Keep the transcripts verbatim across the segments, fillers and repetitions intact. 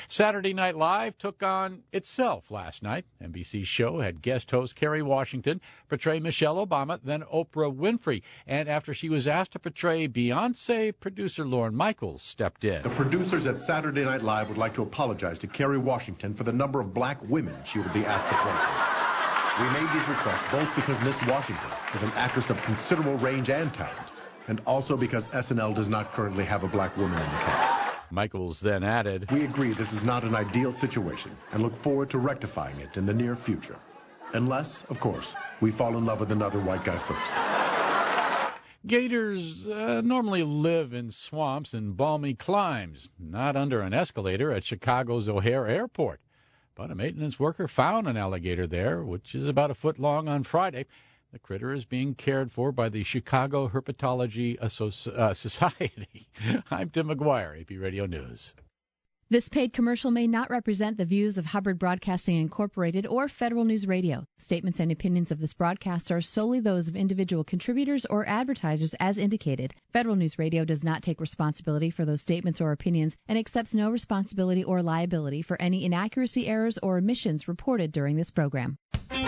Saturday Night Live took on itself last night. N B C's show had guest host Kerry Washington portray Michelle Obama, then Oprah Winfrey. And after she was asked to portray Beyonce, producer Lorne Michaels stepped in. The producers at Saturday Night Live would like to apologize to Kerry Washington for the number of black women she will be asked to play. We made these requests both because Miss Washington is an actress of considerable range and talent, and also because S N L does not currently have a black woman in the cast. Michaels then added, "We agree this is not an ideal situation and look forward to rectifying it in the near future. Unless, of course, we fall in love with another white guy first." Gators uh, normally live in swamps and balmy climes, not under an escalator at Chicago's O'Hare Airport. But a maintenance worker found an alligator there, which is about a foot long, on Friday. The critter is being cared for by the Chicago Herpetology Associ- uh, Society. I'm Tim McGuire, A P Radio News. This paid commercial may not represent the views of Hubbard Broadcasting Incorporated or Federal News Radio. Statements and opinions of this broadcast are solely those of individual contributors or advertisers as indicated. Federal News Radio does not take responsibility for those statements or opinions and accepts no responsibility or liability for any inaccuracy, errors, or omissions reported during this program.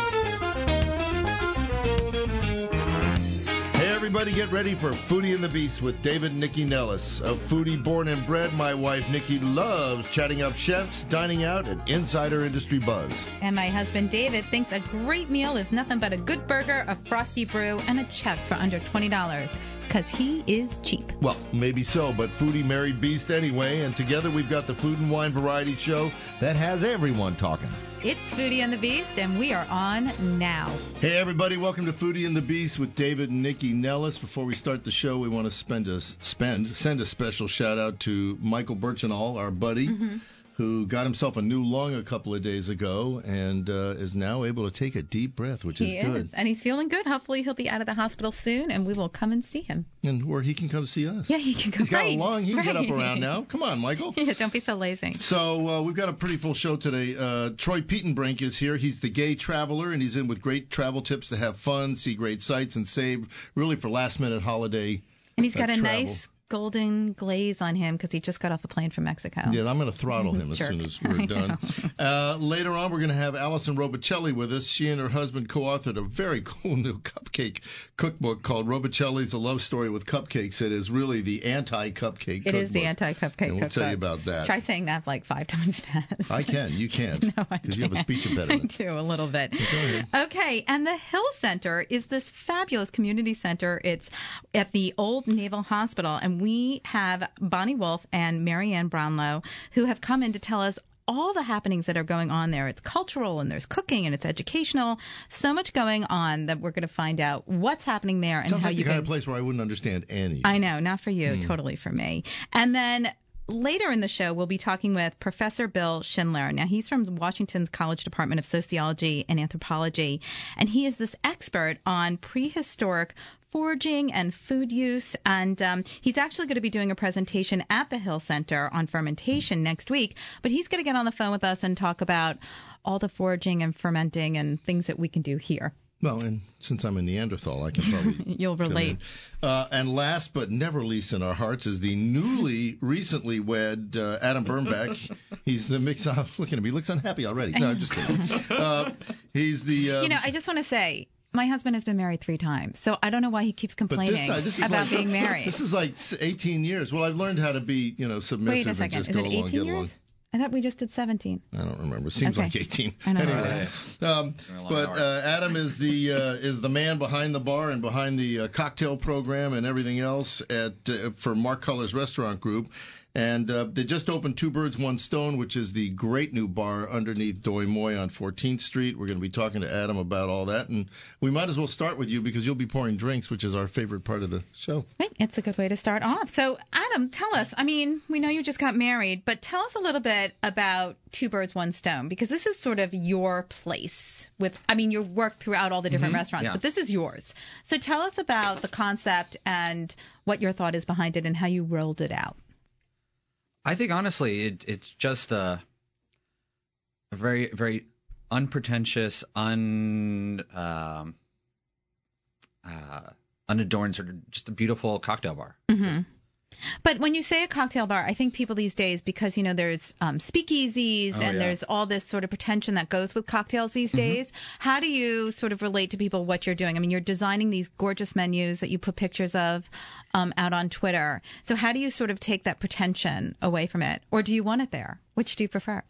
Everybody get ready for Foodie and the Beast with David and Nikki Nellis. A foodie born and bred, my wife Nikki loves chatting up chefs, dining out, and insider industry buzz. And my husband David thinks a great meal is nothing but a good burger, a frosty brew, and a check for under twenty dollars. Because he is cheap. Well, maybe so, but foodie married beast anyway, and together we've got the Food and Wine Variety Show that has everyone talking. It's Foodie and the Beast, and we are on now. Hey, everybody, welcome to Foodie and the Beast with David and Nikki Nellis. Before we start the show, we want to spend a, spend, send a special shout-out to Michael Birchinall, our buddy, mm-hmm. who got himself a new lung a couple of days ago and uh, is now able to take a deep breath, which he is good. Is. And he's feeling good. Hopefully he'll be out of the hospital soon, and we will come and see him. And where he can come see us. Yeah, he can come. He's got right. a lung. He can right. get up around now. Come on, Michael. Yeah, don't be so lazy. So uh, we've got a pretty full show today. Uh, Troy Petenbrink is here. He's the gay traveler, and he's in with great travel tips to have fun, see great sights, and save really for last-minute holiday And he's got uh, a travel. nice golden glaze on him because he just got off a plane from Mexico. Yeah, I'm going to throttle him as soon as we're done. Uh, later on, we're going to have Allison Robicelli with us. She and her husband co-authored a very cool new cupcake cookbook called Robicelli's A Love Story with Cupcakes. It is really the anti-cupcake It cookbook. is the anti-cupcake and we'll cookbook. tell you about that. Try saying that like five times fast. I can. You can't. No, I Because you have a speech impediment. I do, a little bit. Go ahead. Okay, and the Hill Center is this fabulous community center. It's at the Old Naval Hospital, and we have Bonnie Wolf and Marianne Brownlow, who have come in to tell us all the happenings that are going on there. It's cultural, and there's cooking, and it's educational. So much going on that we're going to find out what's happening there and Sounds how like you the kind can. of place where I wouldn't understand any. I know, not for you, Hmm. totally for me. And then later in the show, we'll be talking with Professor Bill Schindler. Now, he's from Washington's College Department of Sociology and Anthropology, and he is this expert on prehistoric foraging and food use. And um, he's actually going to be doing a presentation at the Hill Center on fermentation next week. But he's going to get on the phone with us and talk about all the foraging and fermenting and things that we can do here. Well, and since I'm a Neanderthal, I can probably... You'll relate. Uh, and last but never least in our hearts is the newly, recently wed uh, Adam Birnbach. He's the mix... Uh, look at him. He looks unhappy already. No, I'm just kidding. Uh, he's the... Um, you know, I just want to say... My husband has been married three times, so I don't know why he keeps complaining this time, this is about like, being married. This is like eighteen years. Well, I've learned how to be, you know, submissive Wait a and second. just Is go it along, eighteen get years? along. I thought we just did seventeen. I don't remember. It seems Okay. like eighteen. I know. Anyways, um, but hour. uh, Adam is the uh, is the man behind the bar and behind the uh, cocktail program and everything else at uh, for Mark Culler's Restaurant Group. And uh, they just opened Two Birds, One Stone, which is the great new bar underneath Doi Moi on fourteenth Street. We're going to be talking to Adam about all that. And we might as well start with you because you'll be pouring drinks, which is our favorite part of the show. Right. It's a good way to start off. So, Adam, tell us, I mean, we know you just got married, but tell us a little bit about Two Birds, One Stone, because this is sort of your place with, I mean, you work throughout all the different Mm-hmm. restaurants, Yeah. but this is yours. So tell us about the concept and what your thought is behind it and how you rolled it out. I think honestly, it, it's just a, a very, very unpretentious, un, um, uh, unadorned, sort of just a beautiful cocktail bar. Mm-hmm. But when you say a cocktail bar, I think people these days, because, you know, there's um, speakeasies Oh, and yeah. there's all this sort of pretension that goes with cocktails these days. How do you sort of relate to people what you're doing? I mean, you're designing these gorgeous menus that you put pictures of um, out on Twitter. So how do you sort of take that pretension away from it? Or do you want it there? Which do you prefer?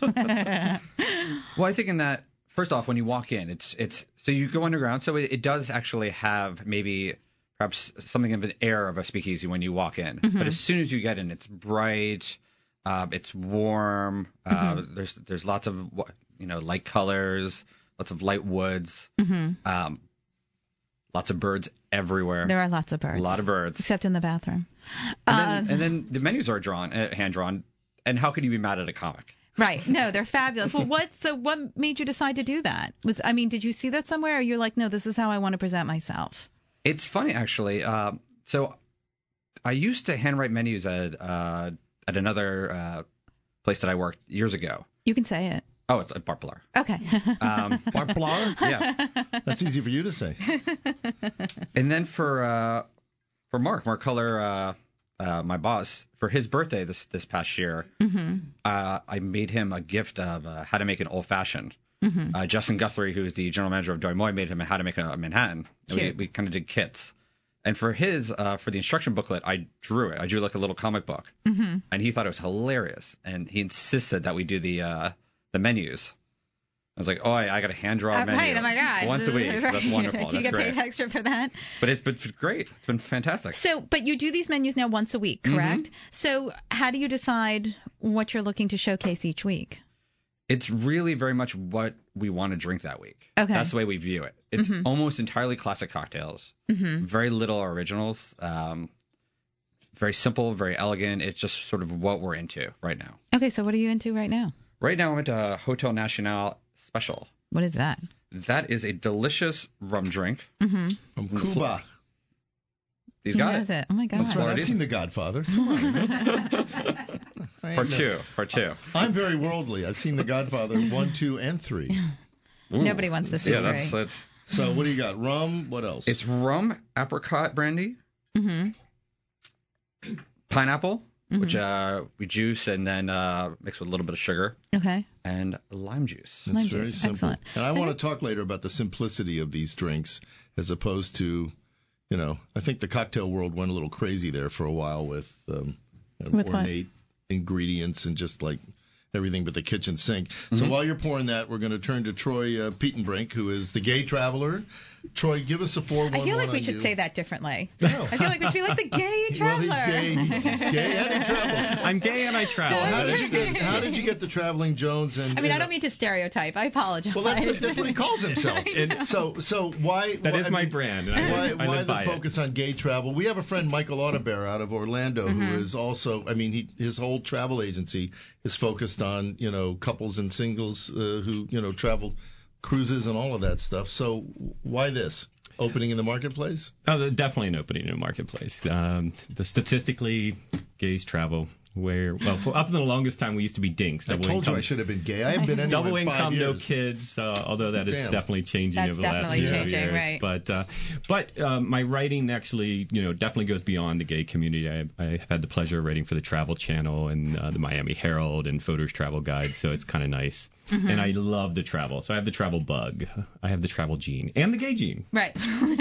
Well, I think in that, first off, when you walk in, it's it's so you go underground, so it, it does actually have maybe perhaps something of an air of a speakeasy when you walk in. But as soon as you get in, it's bright, uh, it's warm. Uh, Mm-hmm. There's there's lots of you know light colors, lots of light woods, Mm-hmm. um, lots of birds everywhere. There are lots of birds. a lot of birds. Except in the bathroom. And Uh, then, and then the menus are drawn, uh, hand drawn. And how could you be mad at a comic? Right. No, they're fabulous. Well, what, so what made you decide to do that? Was, I mean, did you see that somewhere or you're like, no, this is how I want to present myself? It's funny, actually. Uh, so I used to handwrite menus at uh, at another uh, place that I worked years ago. You can say it. Oh, it's at Bart Blar. Okay. Um, Bart Blar? yeah. That's easy for you to say. And then for uh, for Mark, Mark Culler, uh, uh, my boss, for his birthday this this past year, uh, I made him a gift of uh, how to make an old fashioned. Uh, Justin Guthrie, who's the general manager of Doy Moy, made him a how to make a Manhattan. And we Cute. we kind of did kits. And for his, uh, for the instruction booklet, I drew it. I drew like a little comic book, mm-hmm. and he thought it was hilarious. And he insisted that we do the uh, the menus. I was like, "Oh, I, I got to hand draw a Uh, menu right. Oh my God. once a week. Right. That's wonderful. Do you That's get great." paid extra for that? But it's been great. It's been fantastic. So, but you do these menus now once a week, correct? So, how do you decide what you're looking to showcase each week? It's really very much what we want to drink that week. Okay. That's the way we view it. It's Mm-hmm. almost entirely classic cocktails. Mm-hmm. Very little originals. Um, very simple, very elegant. It's just sort of what we're into right now. Okay. So, what are you into right now? Right now, I'm into a Hotel Nacional Special. What is that? That is a delicious rum drink. From Cuba. He's Who got knows it. it? Oh my God. That's right. I've Florida. seen The Godfather. Come on. I Part know. two. Part two. I'm very worldly. I've seen The Godfather one, two, and three. Nobody wants to see Yeah, three. that's that's. So what do you got? Rum? What else? It's rum, apricot brandy, pineapple, which uh, we juice and then uh, mix with a little bit of sugar, Okay. and lime juice. It's Lime very juice. simple. Excellent. And I want to talk later about the simplicity of these drinks as opposed to, you know, I think the cocktail world went a little crazy there for a while with, um, With what? ornate ingredients and just like everything but the kitchen sink. So while you're pouring that, we're going to turn to Troy uh, Pietenbrink, who is the gay traveler. Troy, give us a four one one I feel like we on should you. say that differently. No. I feel like we should be like the gay Well, traveler. he's gay. He's gay and he travels. I'm gay and I travel. Well, how That did you is- get? How did you get the traveling Jones? And I mean, I and, don't mean to stereotype. I apologize. Well, that's, that's what he calls himself. And so, so why? That why, is I my mean, brand, and I why live- I why live the by it. focus on gay travel? We have a friend, Michael Audebert, out of Orlando, Mm-hmm. who is also. I mean, he, his whole travel agency is focused on you know couples and singles uh, who you know travel cruises and all of that stuff. So, why this opening in the marketplace? Oh, definitely an opening in a marketplace. Um, the statistically, gays travel where well for up to the longest time we used to be dinks. I Double told income, you I should have been gay. I haven't been anywhere double in five income, no years. kids. Uh, although that is Damn. definitely changing That's over the last definitely few changing, years. right. But uh, but um, my writing actually, you know, definitely goes beyond the gay community. I, I have had the pleasure of writing for the Travel Channel and uh, the Miami Herald and Photos Travel Guide, so it's kind of nice. Mm-hmm. And I love the travel. So I have the travel bug, I have the travel gene, and the gay gene. Right.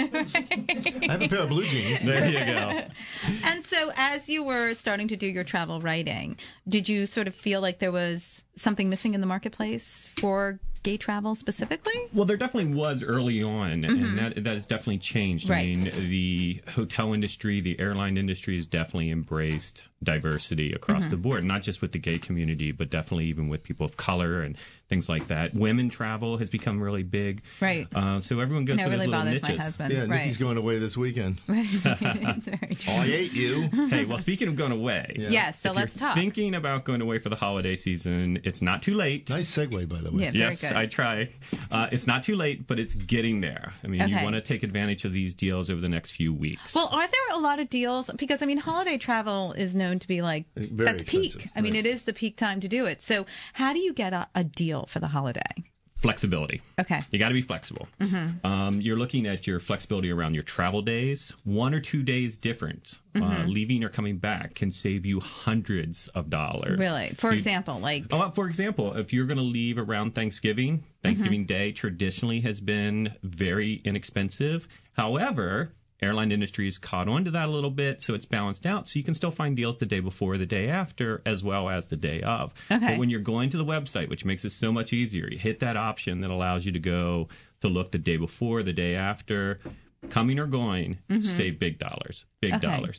I have a pair of blue jeans. There you go. And so, as you were starting to do your travel writing, did you sort of feel like there was something missing in the marketplace for gay travel specifically? Well, there definitely was early on, and that that has definitely changed. Right. I mean, the hotel industry, the airline industry has definitely embraced diversity across the board, not just with the gay community, but definitely even with people of color and things like that. Women travel has become really big. Right. Uh, so everyone goes No, for it those really little bothers niches. my husband. Yeah, right. Nikki's going away this weekend. Right. It's very true. I hate you. Hey, well, speaking of going away, Yeah. Yes, so if let's you're talk. thinking about going away for the holiday season, it's not too late. Nice segue, by the way. Yeah, very Yes, good. I try. Uh, it's not too late, but it's getting there. I mean, Okay. you want to take advantage of these deals over the next few weeks. Well, are there a lot of deals? Because, I mean, holiday travel is known to be like, Very that's peak. expensive, I mean, right. it is the peak time to do it. So, how do you get a, a deal for the holiday? Flexibility. Okay. You got to be flexible. Mm-hmm. Um, you're looking at your flexibility around your travel days. One or two days difference, mm-hmm. uh, leaving or coming back, can save you hundreds of dollars. Really? For so example, you, like... Oh, for example, if you're going to leave around Thanksgiving, Thanksgiving mm-hmm. Day traditionally has been very inexpensive. However, airline industry has caught on to that a little bit, so it's balanced out. So you can still find deals the day before, the day after, as well as the day of. Okay. But when you're going to the website, which makes it so much easier, you hit that option that allows you to go to look the day before, the day after, coming or going, mm-hmm. save big dollars, big okay. dollars.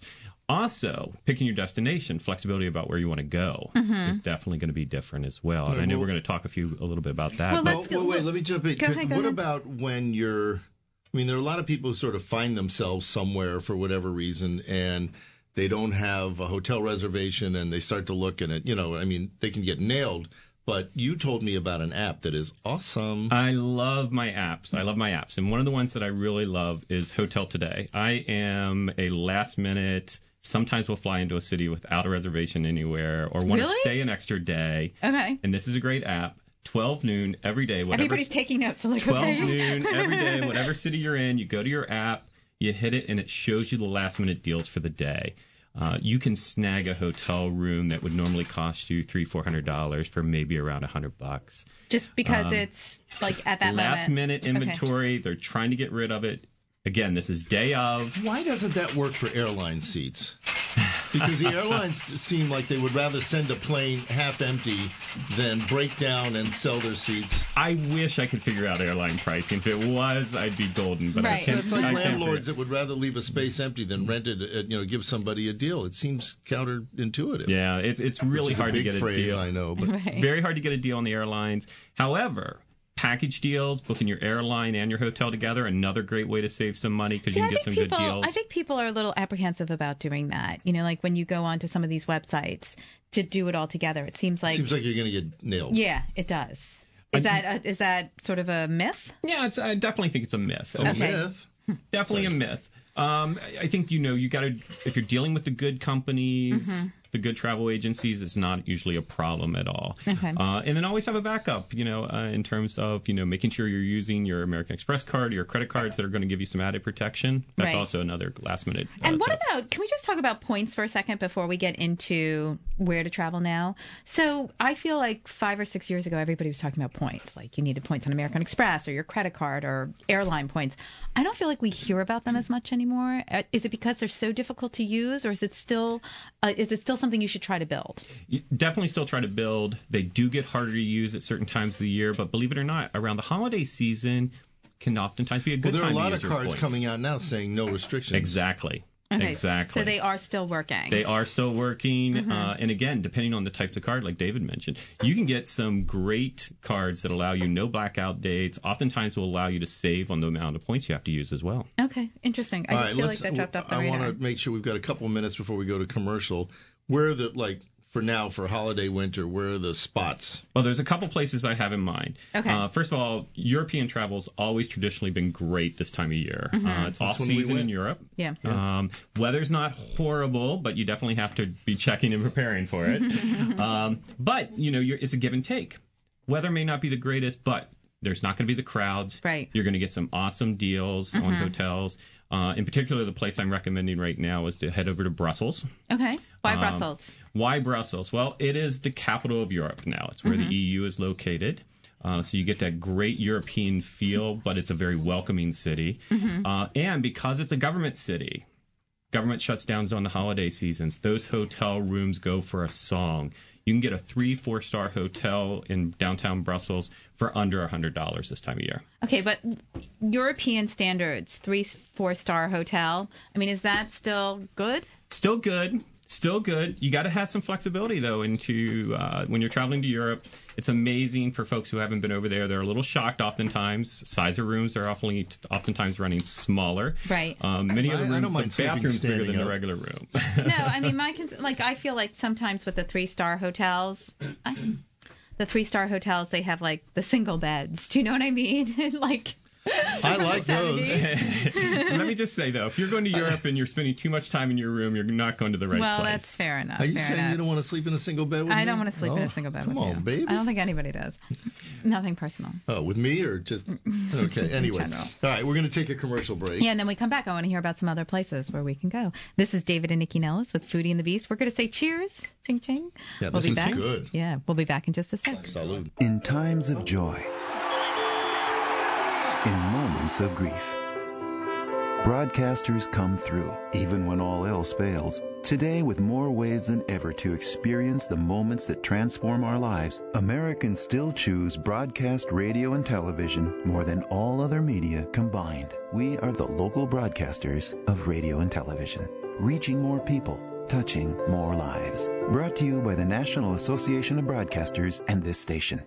Also, picking your destination, flexibility about where you want to go mm-hmm. is definitely going to be different as well. And I know we're going to talk a few a little bit about that. Well, but, let's well, go, wait, let me jump in. Go ahead, go what ahead. about when you're... I mean, there are a lot of people who sort of find themselves somewhere for whatever reason, and they don't have a hotel reservation, and they start to look at it. You know, I mean, they can get nailed. But you told me about an app that is awesome. I love my apps. I love my apps. And one of the ones that I really love is Hotel Today. I am a last minute, sometimes we'll fly into a city without a reservation anywhere, or want Really? to stay an extra day. Okay. And this is a great app. twelve noon every day. Whatever, Everybody's taking notes. So like, twelve okay. noon every day, whatever city you're in, you go to your app, you hit it, and it shows you the last minute deals for the day. Uh, you can snag a hotel room that would normally cost you three, four hundred dollars for maybe around a hundred bucks. Just because um, it's like at that last moment. minute inventory. Okay. They're trying to get rid of it. Again, this is day of. Why doesn't that work for airline seats? Because the airlines seem like they would rather send a plane half empty than break down and sell their seats. I wish I could figure out airline pricing. If it was, I'd be golden. But right. I can't. So it's like I landlords that would rather leave a space empty than rent it, uh, you know, give somebody a deal. It seems counterintuitive. Yeah, it's it's really Which is hard a big to get phrase, a deal. I know, but right. Very hard to get a deal on the airlines. However, package deals, booking your airline and your hotel together, another great way to save some money because you can I get some people, good deals. I think people are a little apprehensive about doing that. You know, like when you go onto some of these websites to do it all together, it seems like... Seems like you're going to get nailed. Yeah, it does. Is I, that a, is that sort of a myth? Yeah, it's, I definitely think it's a myth. A Okay. myth? Definitely a myth. Um, I think, you know, you got to, if you're dealing with the good companies, mm-hmm. the good travel agencies, it's not usually a problem at all. Okay. Uh, and then always have a backup, you know, uh, in terms of, you know, making sure you're using your American Express card or your credit cards that are going to give you some added protection. That's right. also another last minute. Uh, and what tip. about, can we just talk about points for a second before we get into where to travel now? So I feel like five or six years ago, everybody was talking about points. Like you needed points on American Express or your credit card or airline points. I don't feel like we hear about them as much anymore. Is it because they're so difficult to use, or is it still uh, is it still something you should try to build? You definitely still try to build. They do get harder to use at certain times of the year, but believe it or not, around the holiday season can oftentimes be a good well, there time are a lot to of use cards your points. coming out now saying no restrictions. Exactly. Okay, exactly. So they are still working. They are still working. Mm-hmm. Uh, and again, depending on the types of card, like David mentioned, you can get some great cards that allow you no blackout dates. Oftentimes will allow you to save on the amount of points you have to use as well. Okay, interesting. I All just right, feel like let's- that dropped off the I radar. want to make sure we've got a couple of minutes before we go to commercial. Where are the, like, for now, for holiday winter, where are the spots? Well, there's a couple places I have in mind. Okay. Uh, first of all, European travel's always traditionally been great this time of year. Mm-hmm. Uh, it's That's off when we season in went. Europe. Yeah. Um, weather's not horrible, but you definitely have to be checking and preparing for it. um, but, you know, you're, it's a give and take. Weather may not be the greatest, but there's not going to be the crowds. Right. You're going to get some awesome deals Mm-hmm. on hotels. Uh, in particular, the place I'm recommending right now is to head over to Brussels. Okay. Why Um, Brussels? Why Brussels? Well, it is the capital of Europe now. It's where Mm-hmm. the E U is located. Uh, so you get that great European feel, but it's a very welcoming city. Mm-hmm. Uh, and because it's a government city, government shuts down on the holiday seasons. Those hotel rooms go for a song. You can get a three, four-star hotel in downtown Brussels for under one hundred dollars this time of year. Okay, but European standards, three, four star hotel. I mean, is that still good? Still good. Still good. You got to have some flexibility, though, into uh, when you're traveling to Europe. It's amazing for folks who haven't been over there. They're a little shocked oftentimes. Size of rooms are often, oftentimes running smaller. Right. Um, many of the I- I rooms, don't mind the sleeping bathrooms bigger than standing the up. regular room. No, I mean, my cons- like I feel like sometimes with the three star hotels, I, the three star hotels they have like the single beds. Do you know what I mean? like. I like those. Let me just say, though, if you're going to Europe and you're spending too much time in your room, you're not going to the right well, place. Well, that's fair enough. Are you fair saying enough. you don't want to sleep in a single bed with me? I don't want to sleep oh, in a single bed come with on, you. baby. I don't think anybody does. Nothing personal. Oh, with me or just... Okay, anyways. All right, we're going to take a commercial break. Yeah, and then we come back. I want to hear about some other places where we can go. This is David and Nikki Nellis with Foodie and the Beast. We're going to say cheers. Ching, ching. Yeah, we'll this be is back. good. Yeah, we'll be back in just a sec. Salud. In times of joy, in moments of grief, broadcasters come through, even when all else fails. Today, with more ways than ever to experience the moments that transform our lives, Americans still choose broadcast radio and television more than all other media combined. We are the local broadcasters of radio and television, reaching more people, touching more lives. Brought to you by the National Association of Broadcasters and this station.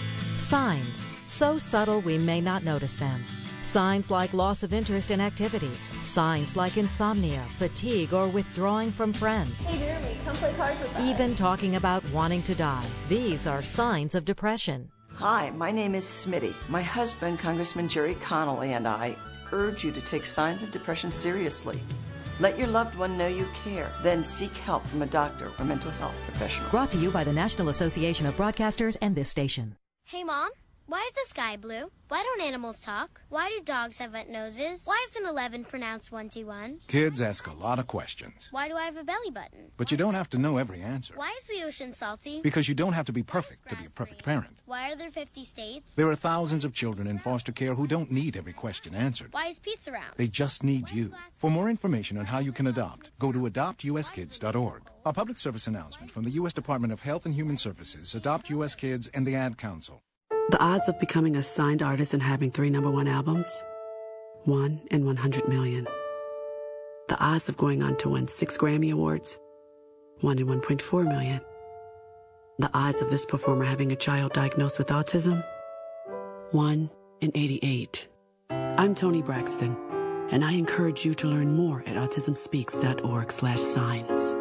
Signs. So subtle we may not notice them. Signs like loss of interest in activities. Signs like insomnia, fatigue, or withdrawing from friends. Hey, Jeremy, come play cards with us. Even talking about wanting to die. These are signs of depression. Hi, my name is Smitty. My husband, Congressman Jerry Connolly, and I urge you to take signs of depression seriously. Let your loved one know you care. Then seek help from a doctor or mental health professional. Brought to you by the National Association of Broadcasters and this station. Hey, Mom. Why is the sky blue? Why don't animals talk? Why do dogs have wet noses? Why is an eleven pronounced twenty-one? Kids ask a lot of questions. Why do I have a belly button? But you don't have to know every answer. Why is the ocean salty? Because you don't have to be perfect to be a perfect parent. Why are there fifty states? There are thousands of children in foster care who don't need every question answered. Why is pizza round? They just need you. For more information on how you can adopt, go to adopt u s kids dot org. A public service announcement from the U S Department of Health and Human Services, Adopt U S Kids, and the Ad Council. The odds of becoming a signed artist and having three number one albums? One in one hundred million. The odds of going on to win six Grammy Awards? One in one point four million. The odds of this performer having a child diagnosed with autism? One in eighty-eight. I'm Toni Braxton, and I encourage you to learn more at autism speaks dot org slash signs.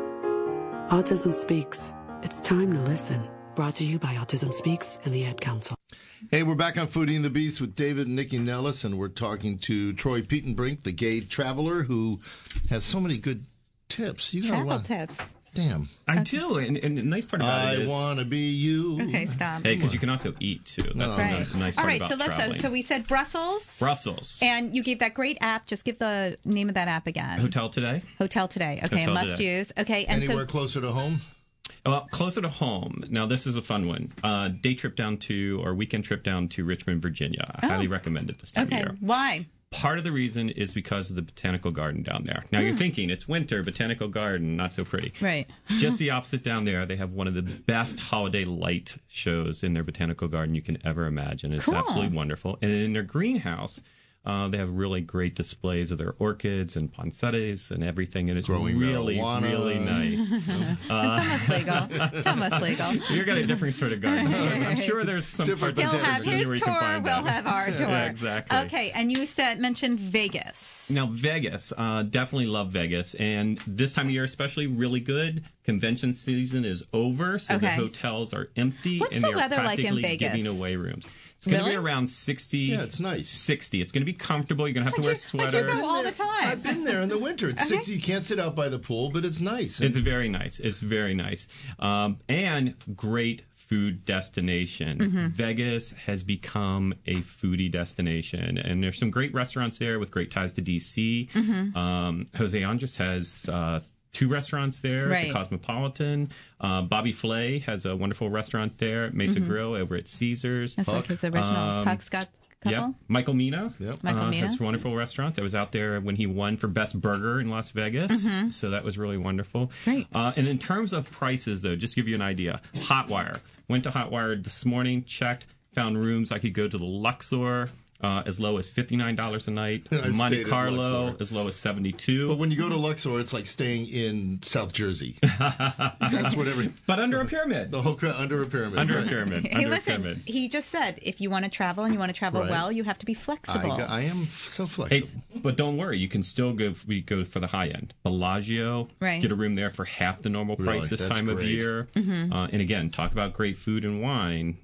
Autism Speaks. It's time to listen. Brought to you by Autism Speaks and the Ad Council. Hey, we're back on Foodie and the Beast with David and Nikki Nellis, and we're talking to Troy Pietenbrink, the gay traveler who has so many good tips. You got Travel a lot. tips. Damn. I do, and, and the nice part about I it is... I want to be you. Okay, stop. Hey, because you can also eat, too. That's right. the nice part All right, about so let's traveling. so we said Brussels. Brussels. And you gave that great app. Just give the name of that app again. Hotel Today. Hotel Today. Okay, Hotel must Today. use. Okay, and Anywhere so, closer to home? Well, closer to home. Now, this is a fun one. Uh, day trip down to, or weekend trip down to Richmond, Virginia. I Oh. highly recommend it this time okay, of year. why? Part of the reason is because of the botanical garden down there. Now, you're thinking, it's winter, botanical garden, not so pretty. Right. Just the opposite down there. They have one of the best holiday light shows in their botanical garden you can ever imagine. It's Cool. absolutely wonderful. And in their greenhouse, uh, they have really great displays of their orchids and poinsettias and everything. And it's Growing really, marijuana. really nice. It's almost legal. It's almost legal. You've got a different sort of garden. I'm sure there's some Different parts He'll of have Virginia where his you can tour. find We'll that. have our tour. Yeah, exactly. Okay, and you said mentioned Vegas. Now, Vegas, uh, definitely love Vegas. And this time of year, especially, really good. Convention season is over, so the Okay. hotels are empty. What's and the they are weather like in practically Vegas? giving away rooms. It's going to Really? be around sixty. Yeah, it's nice. sixty. It's going to be comfortable. You're going to have to wear I do sweaters. go all the time. I've been there in the winter. It's sixty. You can't sit out by the pool, but it's nice. It's very nice. It's very nice. Um, and great food destination. Mm-hmm. Vegas has become a foodie destination. And there's some great restaurants there with great ties to D C. Mm-hmm. Um, Jose Andres has uh, two restaurants there, Right. the Cosmopolitan. Uh, Bobby Flay has a wonderful restaurant there, Mesa Mm-hmm. Grill over at Caesars. That's like his original Um, Puck Scott couple. Yep. Michael Mina Yep. Michael uh, Mina. has wonderful restaurants. I was out there when he won for Best Burger in Las Vegas, so that was really wonderful. Great. Uh, and in terms of prices, though, just to give you an idea, Hotwire. Went to Hotwire this morning, checked, found rooms. I could go to the Luxor uh, as low as fifty-nine dollars a night. I Monte stayed at Carlo Luxor. as low as seventy-two. But when you go to Luxor, it's like staying in South Jersey. That's what every But under a pyramid. the whole crowd under a pyramid. Under a right. pyramid. Hey, Under a listen, pyramid. he just said if you want to travel and you want to travel Right. well, you have to be I, flexible. go- I am so Hey, flexible. but don't worry, you can still go. We go for the high end. Bellagio, Right. get a room there for half the normal price Really? this That's time of great. year. Mm-hmm. Uh, and again, talk about great food and wine.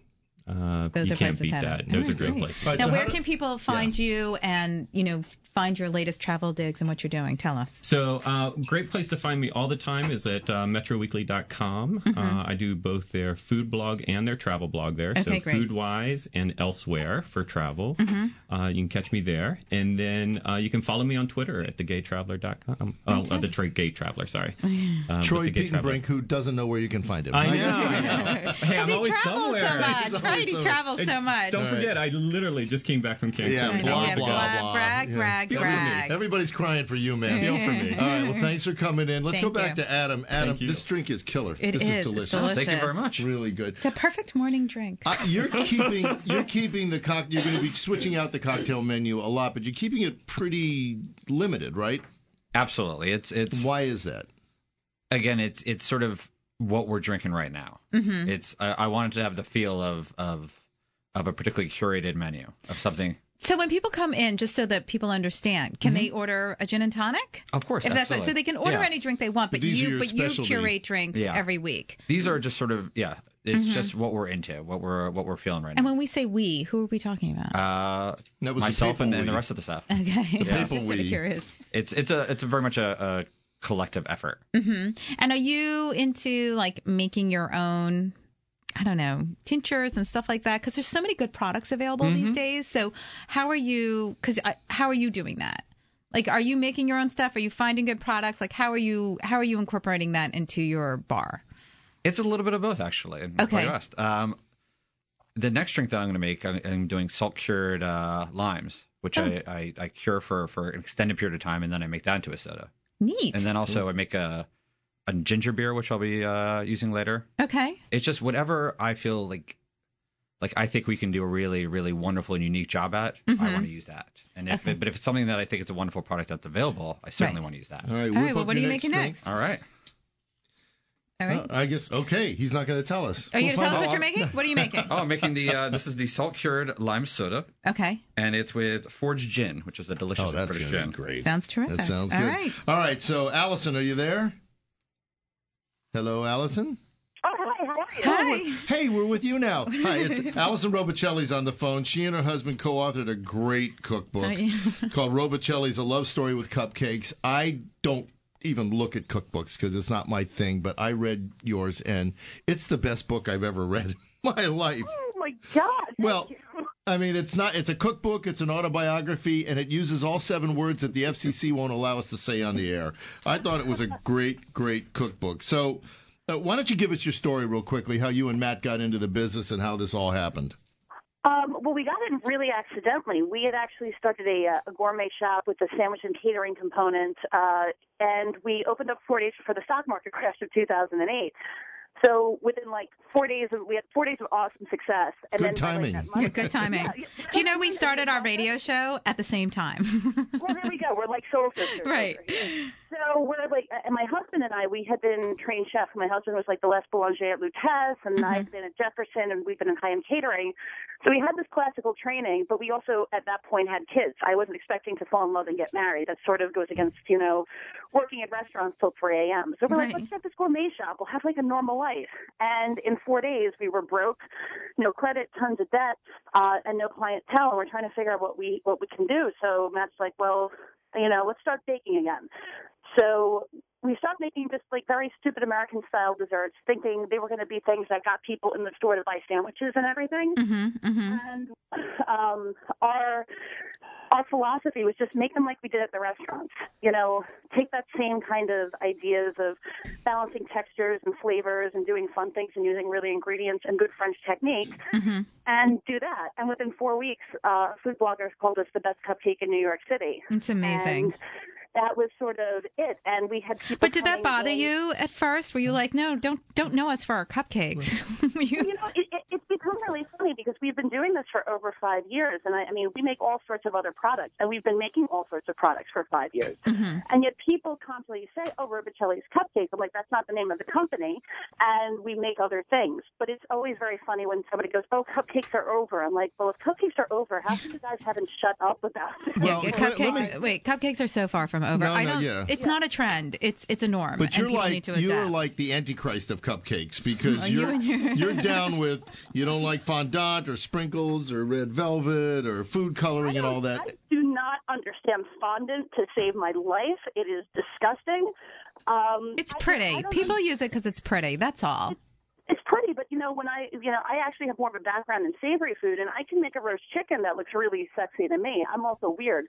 Uh, Those you are can't places beat to have that. it. Those Oh, are great great. places. Right, Now, so where how do- can people find you and, you know, find your latest travel digs and what you're doing? Tell us. So, uh, great place to find me all the time is at uh, metro weekly dot com. Mm-hmm. Uh, I do both their food blog and their travel blog there. Okay, so, great. Foodwise and Elsewhere for travel. Mm-hmm. Uh, you can catch me there. And then uh, you can follow me on Twitter at the gay traveler dot com. Oh, uh, the Tra- Gay Traveler, sorry. Uh, Troy the Gay Traveler. Petenbrink, who doesn't know where you can find him. I right? know, I know. Hey, I'm he always travels somewhere. so much. He's always Right, he somewhere. travels so much. Don't forget, I literally just came back from Cancun. Yeah, I know, blah, yeah, blah, blah, blah. brag, Yeah. brag, Feel for me. brag. Everybody's crying for you, man. Feel for me. All right, well, thanks for coming in. Let's Thank go back you. to Adam. Adam, Thank you. this drink is killer. It this is. is It's delicious. delicious. Thank you very much. Really good. It's a perfect morning drink. Uh, you're keeping you're keeping the cock. You're going to be switching out the cocktail menu a lot, but you're keeping it pretty limited, right? Absolutely. It's it's Why is that? again, it's it's sort of what we're drinking right now. Mm-hmm. It's I, I wanted to have the feel of of of a particularly curated menu of something. So when people come in, just so that people understand, can they order a gin and tonic? Of course, If that's what, absolutely. so they can order Yeah. any drink they want, but But these are you your but you specialty. curate drinks Yeah. every week. These are just sort of yeah. It's just what we're into, what we're what we're feeling right Mm-hmm. And now. when we say we, who are we talking about? Uh, That was the myself and, people and the we. rest of the staff. okay, the I was people just sort of we- curious. It's it's a it's a very much a, a collective effort. Hmm. And are you into like making your own? I don't know, tinctures and stuff like that, because there's so many good products available Mm-hmm. these days. So how are you? Because how are you doing that? Like, are you making your own stuff? Are you finding good products? Like, how are you? How are you incorporating that into your bar? It's a little bit of both, actually. I'm Okay. quite honest. Um, the next drink that I'm going to make, I'm, I'm doing salt cured uh, limes, which Oh. I, I, I cure for, for an extended period of time, and then I make that into a soda. Neat. And then also I make a a ginger beer, which I'll be uh, using later. Okay. It's just whatever I feel like, like I think we can do a really, really wonderful and unique job at. I Mhm. want to use that. And if Okay. it, but if it's something that I think is a wonderful product that's available, I certainly Right. want to use that. All right. All whip right. Well, up what are your you making drink. next? All right. All right. Uh, I guess okay. He's not going to tell us. Are you We'll going to tell us find what out. you're making? What are you making? Oh, I'm making the uh, this is the salt cured lime soda, Okay. and it's with Forge Gin, which is a delicious Oh, that's British going to gin. be great. Sounds terrific. That sounds All good. right. All right. So, Allison, are you there? Hello, Allison. Oh, hi, how are you? Hi. Hey, we're with you now. Hi, it's Allison Robicelli's on the phone. She and her husband co-authored a great cookbook Hi. called Robicelli's: A Love Story with Cupcakes. I don't even look at cookbooks because it's not my thing, but I read yours, and it's the best book I've ever read in my life. Oh, my God. Thank Well, you. I mean, it's not. It's a cookbook. It's an autobiography, and it uses all seven words that the F C C won't allow us to say on the air. I thought it was a great, great cookbook. So, uh, why don't you give us your story real quickly? How you and Matt got into the business and how this all happened. Um, well, we got in really accidentally. We had actually started a, uh, a gourmet shop with a sandwich and catering component, uh, and we opened up four days before the stock market crash of two thousand eight. So within like four days, of, we had four days of awesome success. And Good then by, like, timing. that month- Yeah, good timing. Yeah, yeah. Do you know we started our radio show at the same time? Well, there we go. We're like soul sisters. Right. So we're like, and my husband and I, we had been trained chefs. My husband was like the Les Boulanger at Lutèce, and Mhm. I had been at Jefferson, and we've been in high-end catering. So we had this classical training, but we also at that point had kids. I wasn't expecting to fall in love and get married. That sort of goes against, you know, working at restaurants till three a.m. So we're Right. like, let's start this gourmet shop. We'll have like a normal life. And in four days, we were broke, no credit, tons of debt, uh, and no clientele. And we're trying to figure out what we what we can do. So Matt's like, well, you know, let's start baking again. So we started making just like very stupid American style desserts, thinking they were going to be things that got people in the store to buy sandwiches and everything. Mm-hmm, mm-hmm. And um, our our philosophy was just make them like we did at the restaurants. You know, take that same kind of ideas of balancing textures and flavors and doing fun things and using really ingredients and good French technique, Mm-hmm. and do that. And within four weeks, uh, food bloggers called us the best cupcake in New York City. It's amazing. And that was sort of it. And we had people. But did that coming bother in. you at first? Were you like, no, don't don't know us for our cupcakes? Were you- You know, it, it, it's become really funny because we've been doing this for over five years. And I, I mean, we make all sorts of other products, and we've been making all sorts of products for five years. Mm-hmm. And yet people constantly say, oh, Vermicelli's Cupcakes. I'm like, that's not the name of the company. And we make other things. But it's always very funny when somebody goes, oh, cupcakes are over. I'm like, well, if cupcakes are over, how come you guys haven't shut up about it? Well, yeah, cupcakes, me... wait, cupcakes are so far from over. No, I no, don't, yeah. It's yeah. not a trend. It's it's a norm. But you're and people like need to you're adapt. like the antichrist of cupcakes because Oh, you're you and your- you're down with you don't like fondant or sprinkles or red velvet or food coloring and all that. I do not understand fondant to save my life. It is disgusting. Um, It's I- pretty. I don't People know. use it because it's pretty. That's all. It's, it's pretty, but you know, when I, you know, I actually have more of a background in savory food, and I can make a roast chicken that looks really sexy to me. I'm also weird,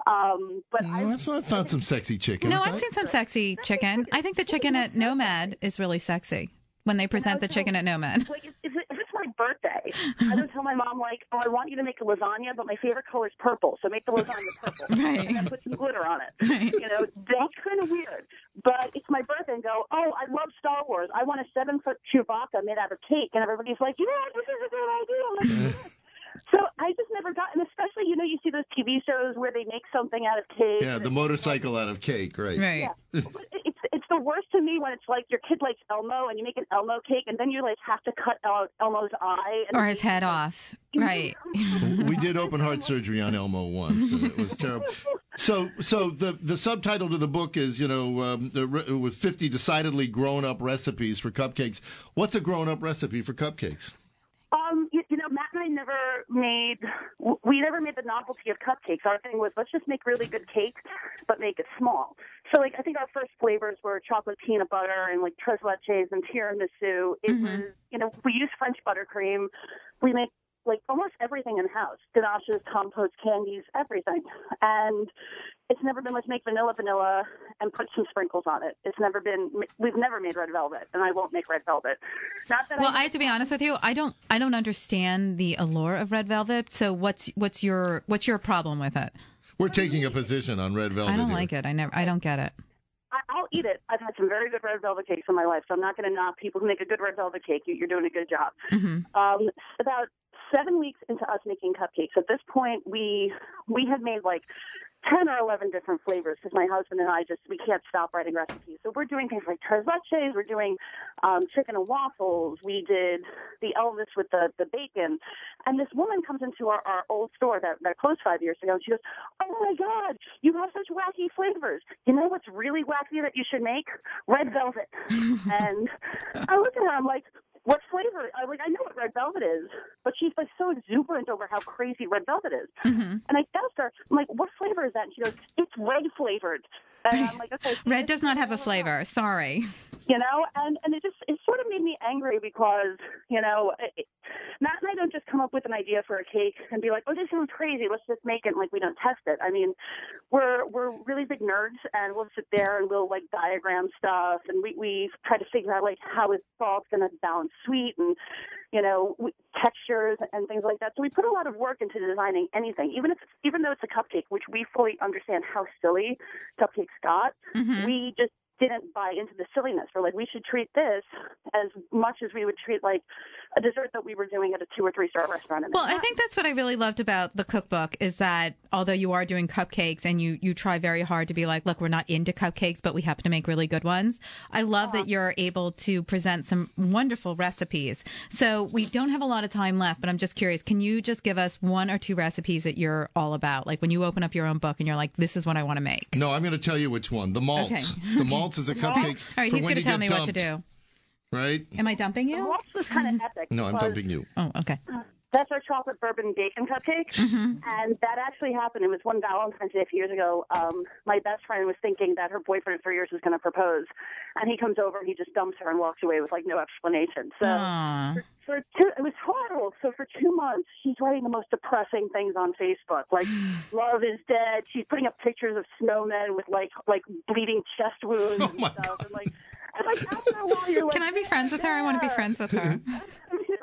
um, but I. I've, I've found some sexy chicken. No, I've seen some sexy chicken. I think the chicken at Nomad is really sexy when they present the chicken at Nomad. Like, if, if, it, if it's my birthday, I don't tell my mom, like, oh, I want you to make a lasagna, but my favorite color is purple, so make the lasagna purple. Right. And then put some glitter on it. Right. You know, that's kind of weird. But it's my birthday and go, oh, I love Star Wars. I want a seven-foot Chewbacca made out of cake. And everybody's like, yeah, this is a good idea. Let's do it. So I just never got, and especially, you know, you see those T V shows where they make something out of cake. Yeah, the motorcycle out of cake, right? Right. Yeah. It's it's the worst to me when it's like your kid likes Elmo and you make an Elmo cake and then you like have to cut out Elmo's eye and Or his head off. Right. We did open heart surgery on Elmo once, and it was terrible. So, so the the subtitle to the book is, you know, um, the, with fifty decidedly grown up recipes for cupcakes. What's a grown up recipe for cupcakes? Um, you, you know, Matt and I never made, we never made the novelty of cupcakes. Our thing was, let's just make really good cake, but make it small. So, like, I think our first flavors were chocolate peanut butter and, like, tres leches and tiramisu. It Mm-hmm. was, you know, we use French buttercream. We make, like, almost everything in-house. Ganaches, compotes, candies, everything. And it's never been, let's make vanilla vanilla and put some sprinkles on it. It's never been, we've never made red velvet, and I won't make red velvet. Not that Well, I, I have to be honest with you. I don't. I don't understand the allure of red velvet. So what's what's your what's your problem with it? We're taking a position on red velvet. I don't here. like it. I never. I don't get it. I, I'll eat it. I've had some very good red velvet cakes in my life, so I'm not going to knock people who make a good red velvet cake. You- You're doing a good job. Mm-hmm. Um, about seven weeks into us making cupcakes, at this point, we we had made like ten or eleven different flavors because my husband and I just, we can't stop writing recipes. So we're doing things like tres leches, we're doing um, chicken and waffles, we did the Elvis with the, the bacon. And this woman comes into our, our old store that, that closed five years ago, and she goes, oh my God, you have such wacky flavors. You know what's really wacky that you should make? Red velvet. And I look at her, I'm like, what flavor? I like I know what red velvet is, but she's like so exuberant over how crazy red velvet is. Mm-hmm. And I asked her, I'm like, what flavor is that? And she goes, it's red flavored. And I'm like, okay. Red does not have a flavor. Sorry. You know, and and it just it sort of made me angry because you know, it, Matt and I don't just come up with an idea for a cake and be like, oh, this sounds crazy. Let's just make it. And, like we don't test it. I mean, we're we're really big nerds, and we'll sit there and we'll like diagram stuff, and we we try to figure out like how is salt going to balance sweet and you know we, textures and things like that. So we put a lot of work into designing anything, even if it's, even though it's a cupcake, which we fully understand how silly cupcakes got. Mm-hmm. We just didn't buy into the silliness. We're like, we should treat this as much as we would treat like a dessert that we were doing at a two or three star restaurant. In Well, I Manhattan. think that's what I really loved about the cookbook is that although you are doing cupcakes and you, you try very hard to be like, look, we're not into cupcakes, but we happen to make really good ones. I love that you're able to present some wonderful recipes. So we don't have a lot of time left, but I'm just curious. Can you just give us one or two recipes that you're all about? Like when you open up your own book and you're like, this is what I want to make. No, I'm going to tell you which one. The maltz. Okay. The maltz is a cupcake. All right, for he's when going to you tell get me dumped, what to do. Right? Am I dumping The you? waltz was kind of epic. No, I'm because dumping you. Oh, okay. That's our chocolate bourbon bacon cupcake. Mm-hmm. And that actually happened. It was one Valentine's Day a few years ago. Um, my best friend was thinking that her boyfriend of three years was going to propose. And he comes over and he just dumps her and walks away with like no explanation. So Aww. for, for two, it was horrible. So for two months, she's writing the most depressing things on Facebook. Like, love is dead. She's putting up pictures of snowmen with like, like bleeding chest wounds Oh and my stuff. And like, and like after a while, you're like, Can I be friends with her? I want to be friends with her. It was pretty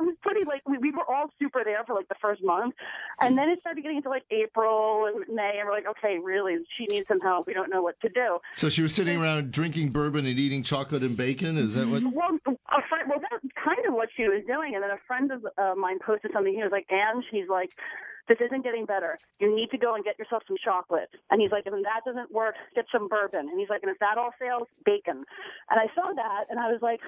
like we, we were all super there for like the first month, and then it started getting into like April and May, and we're like, okay, really, she needs some help. We don't know what to do. So she was sitting around drinking bourbon and eating chocolate and bacon. Is that what? Well, a friend, well, that's kind of what she was doing. And then a friend of uh, mine posted something. He was like, "Ange," he's like, "this isn't getting better. You need to go and get yourself some chocolate." And he's like, "If that doesn't work, get some bourbon." And he's like, "And if that all fails, bacon." And I saw that, and I was like,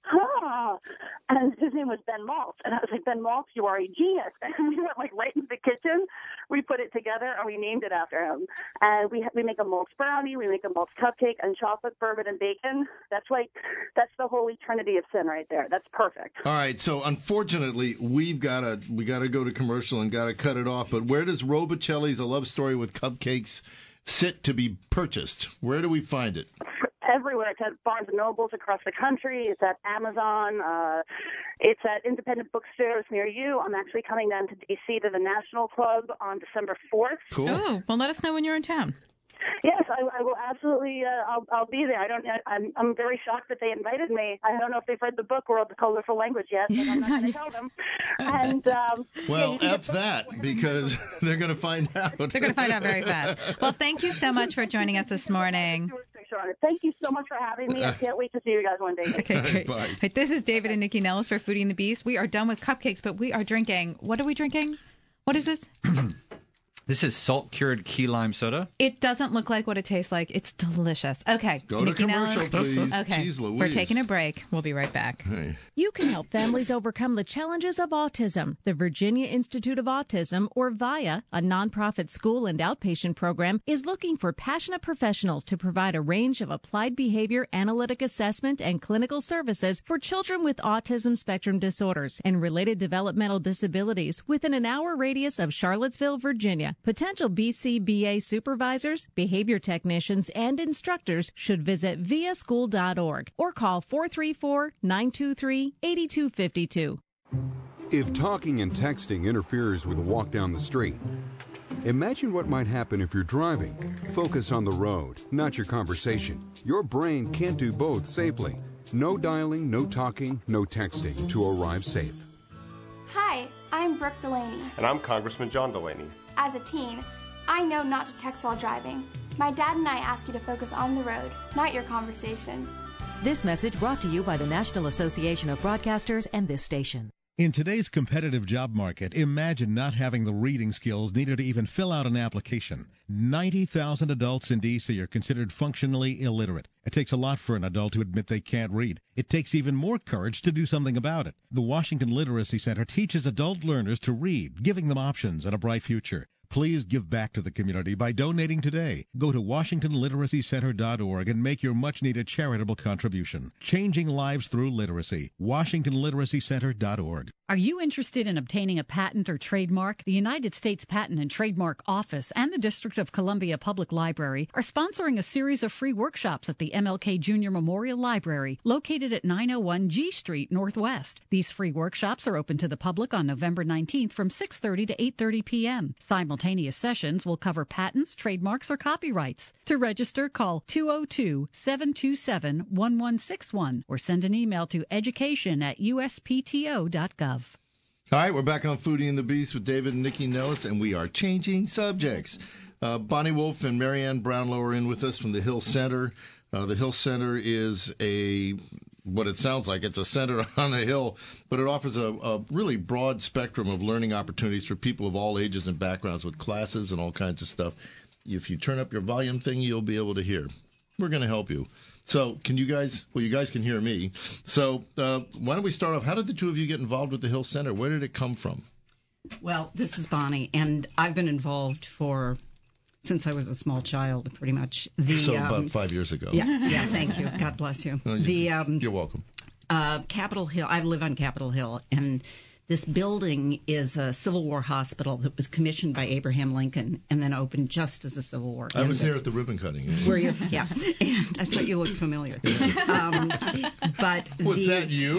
huh. And his name was Ben Maltz. And I was like, "Ben Maltz, you are a genius." And we went like right into the kitchen. We put it together, and we named it after him. And we we make a Maltz brownie, we make a Maltz cupcake, and chocolate, bourbon, and bacon. That's like, that's the holy trinity of sin right there. That's perfect. All right. So unfortunately, we've got to we got to go to commercial and got to cut it off. But where does Robicelli's A Love Story with Cupcakes sit to be purchased? Where do we find it? Everywhere. It's at Barnes and Nobles across the country. It's at Amazon. Uh, it's at independent bookstores near you. I'm actually coming down to D C to the National Club on December fourth. Cool. Oh, well, let us know when you're in town. Yes, I, I will absolutely. Uh, I'll, I'll be there. I don't. I, I'm. I'm very shocked that they invited me. I don't know if they've read the book World of Colorful Language yet, but I'm not going to tell them. And um, well, yeah, F that, because they're going to find out. They're going to find out very fast. Well, thank you so much for joining us this morning. Thank you so much for having me. I can't wait to see you guys one day. Okay, great. Bye. Right, this is David and Nikki Nellis for Foodie and the Beast. We are done with cupcakes, but we are drinking. What are we drinking? What is this? This is salt-cured key lime soda. It doesn't look like what it tastes like. It's delicious. Okay. Go Nikki to commercial, Nellis. please. Okay. Jeez Louise. We're taking a break. We'll be right back. Hey. You can help families overcome the challenges of autism. The Virginia Institute of Autism, or VIA, a nonprofit school and outpatient program, is looking for passionate professionals to provide a range of applied behavior analytic assessment and clinical services for children with autism spectrum disorders and related developmental disabilities within an hour radius of Charlottesville, Virginia. Potential B C B A supervisors, behavior technicians, and instructors should visit via school dot org or call four three four, nine two three, eight two five two. If talking and texting interferes with a walk down the street, imagine what might happen if you're driving. Focus on the road, not your conversation. Your brain can't do both safely. No dialing, no talking, no texting to arrive safe. Hi, I'm Brooke Delaney. And I'm Congressman John Delaney. As a teen, I know not to text while driving. My dad and I ask you to focus on the road, not your conversation. This message brought to you by the National Association of Broadcasters and this station. In today's competitive job market, imagine not having the reading skills needed to even fill out an application. ninety thousand adults in D C are considered functionally illiterate. It takes a lot for an adult to admit they can't read. It takes even more courage to do something about it. The Washington Literacy Center teaches adult learners to read, giving them options and a bright future. Please give back to the community by donating today. Go to washington literacy center dot org and make your much-needed charitable contribution. Changing lives through literacy. washington literacy center dot org. Are you interested in obtaining a patent or trademark? The United States Patent and Trademark Office and the District of Columbia Public Library are sponsoring a series of free workshops at the M L K Junior Memorial Library, located at nine oh one G Street Northwest. These free workshops are open to the public on November nineteenth from six thirty to eight thirty p.m. Simultaneous sessions will cover patents, trademarks, or copyrights. To register, call two oh two, seven two seven, one one six one or send an email to education at u s p t o dot gov. All right, we're back on Foodie and the Beast with David and Nikki Nellis, and we are changing subjects. Uh, Bonnie Wolf and Marianne Brownlow are in with us from the Hill Center. Uh, the Hill Center is a, what it sounds like, it's a center on a hill, but it offers a, a really broad spectrum of learning opportunities for people of all ages and backgrounds with classes and all kinds of stuff. If you turn up your volume thing, you'll be able to hear. We're going to help you. So can you guys, well, you guys can hear me. So uh, why don't we start off? How did the two of you get involved with the Hill Center? Where did it come from? Well, this is Bonnie, and I've been involved for, since I was a small child, pretty much. The, so about um, five years ago. Yeah, yeah, thank you. God bless you. No, you the um, You're welcome. Uh, Capitol Hill, I live on Capitol Hill, and this building is a Civil War hospital that was commissioned by Abraham Lincoln and then opened just as the Civil War ended. I was there at the ribbon cutting. Were you? Yeah. And I thought you looked familiar. Um, but was the, that you?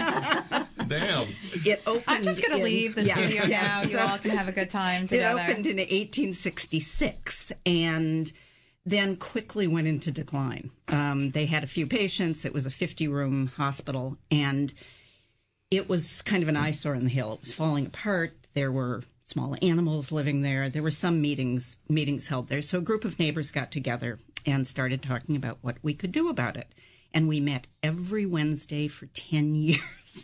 Damn. It opened I'm just going to leave the yeah, studio yeah, now. so you all can have a good time together. It opened in eighteen sixty-six and then quickly went into decline. Um, they had a few patients. It was a fifty-room hospital, and it was kind of an eyesore in the Hill. It was falling apart. There were small animals living there. There were some meetings meetings held there. So a group of neighbors got together and started talking about what we could do about it. And we met every Wednesday for ten years.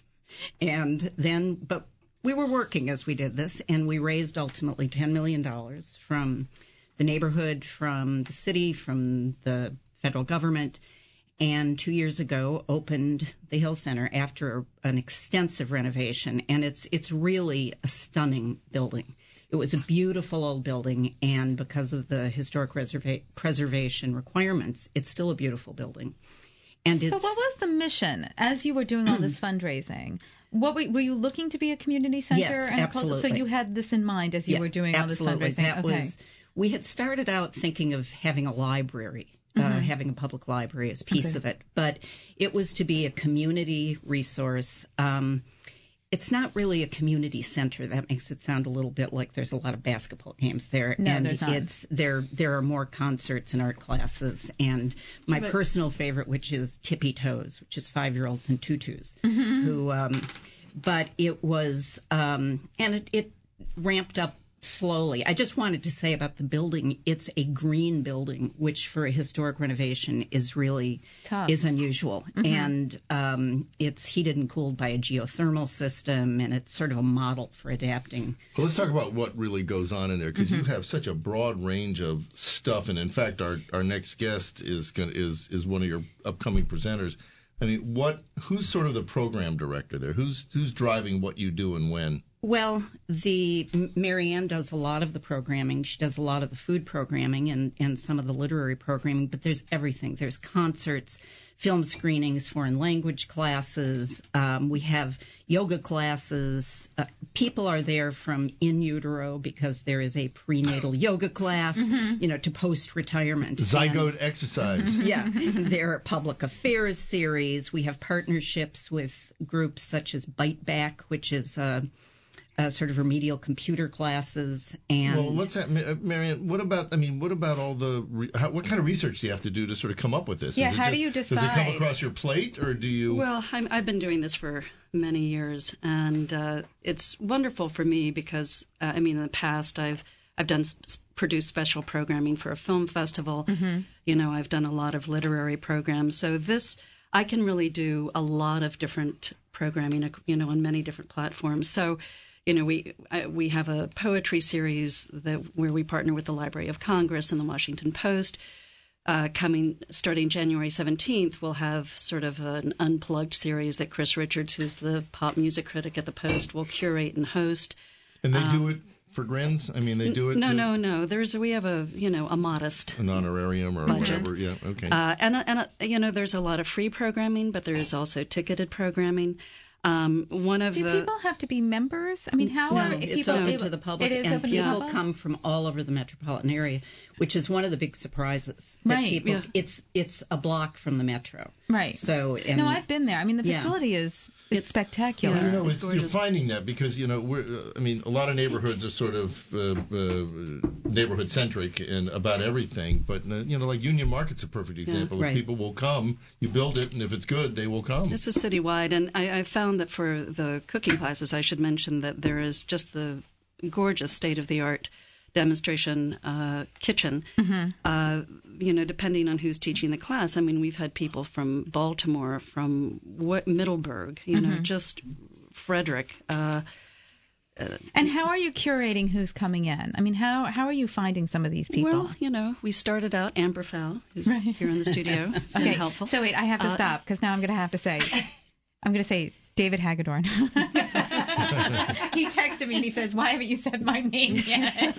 And then, but we were working as we did this, and we raised ultimately ten million dollars from the neighborhood, from the city, from the federal government. And two years ago, opened the Hill Center after an extensive renovation. And it's it's really a stunning building. It was a beautiful old building, and because of the historic reserva- preservation requirements, it's still a beautiful building. And it's, but what was the mission as you were doing all this fundraising? What were, were you looking to be a community center? Yes, and absolutely. A cult- so you had this in mind as you yeah, were doing absolutely. all this fundraising. That okay. was, we had started out thinking of having a library. Mm-hmm. Uh, having a public library as a piece okay. of it. But it was to be a community resource. Um, it's not really a community center. That makes it sound a little bit like there's a lot of basketball games there. No, and there's not. it's there there are more concerts and art classes. And my but, personal favorite, which is Tippy Toes, which is five-year-olds in tutus. Mm-hmm. Who, um, but it was, um, and it, it ramped up slowly. I just wanted to say about the building, it's a green building, which for a historic renovation is really Tough. is unusual. Mm-hmm. And um, it's heated and cooled by a geothermal system, and it's sort of a model for adapting. Well, let's talk about what really goes on in there, because mm-hmm. you have such a broad range of stuff. And in fact, our, our next guest is gonna, is is one of your upcoming presenters. I mean, what? Who's sort of the program director there? Who's who's driving what you do and when? Well, the Marianne does a lot of the programming. She does a lot of the food programming and, and some of the literary programming, but there's everything. There's concerts, film screenings, foreign language classes. Um, we have yoga classes. Uh, people are there from in utero because there is a prenatal yoga class, mm-hmm. you know, to post-retirement. Zygote and, exercise. Yeah. There are public affairs series. We have partnerships with groups such as Bite Back, which is uh, Uh, sort of remedial computer classes. And well, what's that, Marianne? What about? I mean, what about all the? Re- how, what kind of research do you have to do to sort of come up with this? Yeah, Is it how just, do you decide? Does it come across your plate, or do you? Well, I'm, I've been doing this for many years, and uh, it's wonderful for me because uh, I mean, in the past, I've I've done s- produced special programming for a film festival. Mm-hmm. You know, I've done a lot of literary programs. So this, I can really do a lot of different programming. You know, on many different platforms. So. You know, we uh, we have a poetry series that where we partner with the Library of Congress and the Washington Post. Uh, coming starting January seventeenth, we'll have sort of an unplugged series that Chris Richards, who's the pop music critic at the Post, will curate and host. And they um, do it for grins? I mean, they do it. No, to no, no. There's we have a you know a modest an honorarium or budget. whatever. Yeah, okay. Uh, and and you know, there's a lot of free programming, but there is also ticketed programming. Um, one of Do the, people have to be members? I mean, how no, are it's people open able, to the public, it is and open to the people public? come from all over the metropolitan area, which is one of the big surprises. That Right, people, yeah. it's it's a block from the metro, right? So, and, no, I've been there. I mean, the yeah. facility is it's spectacular. You know, it's it's, you're finding that because you know, we're, uh, I mean, a lot of neighborhoods are sort of uh, uh, neighborhood centric and about everything. But uh, you know, like Union Market's a perfect example. right. If people will come, you build it, and if it's good, they will come. This is citywide, and I, I found that for the cooking classes, I should mention that there is just the gorgeous state-of-the-art demonstration uh, kitchen. Mm-hmm. Uh, you know, depending on who's teaching the class. I mean, we've had people from Baltimore, from what, Middleburg, you know, Mhm. just Frederick. Uh, uh, And how are you curating who's coming in? I mean, how how are you finding some of these people? Well, you know, we started out Amber Fowl, who's Right. here in the studio. It's been Okay, helpful. so wait, I have to Uh, stop because now I'm going to have to say, I'm going to say David Hagedorn. He texted me and he says, "Why haven't you said my name yet?"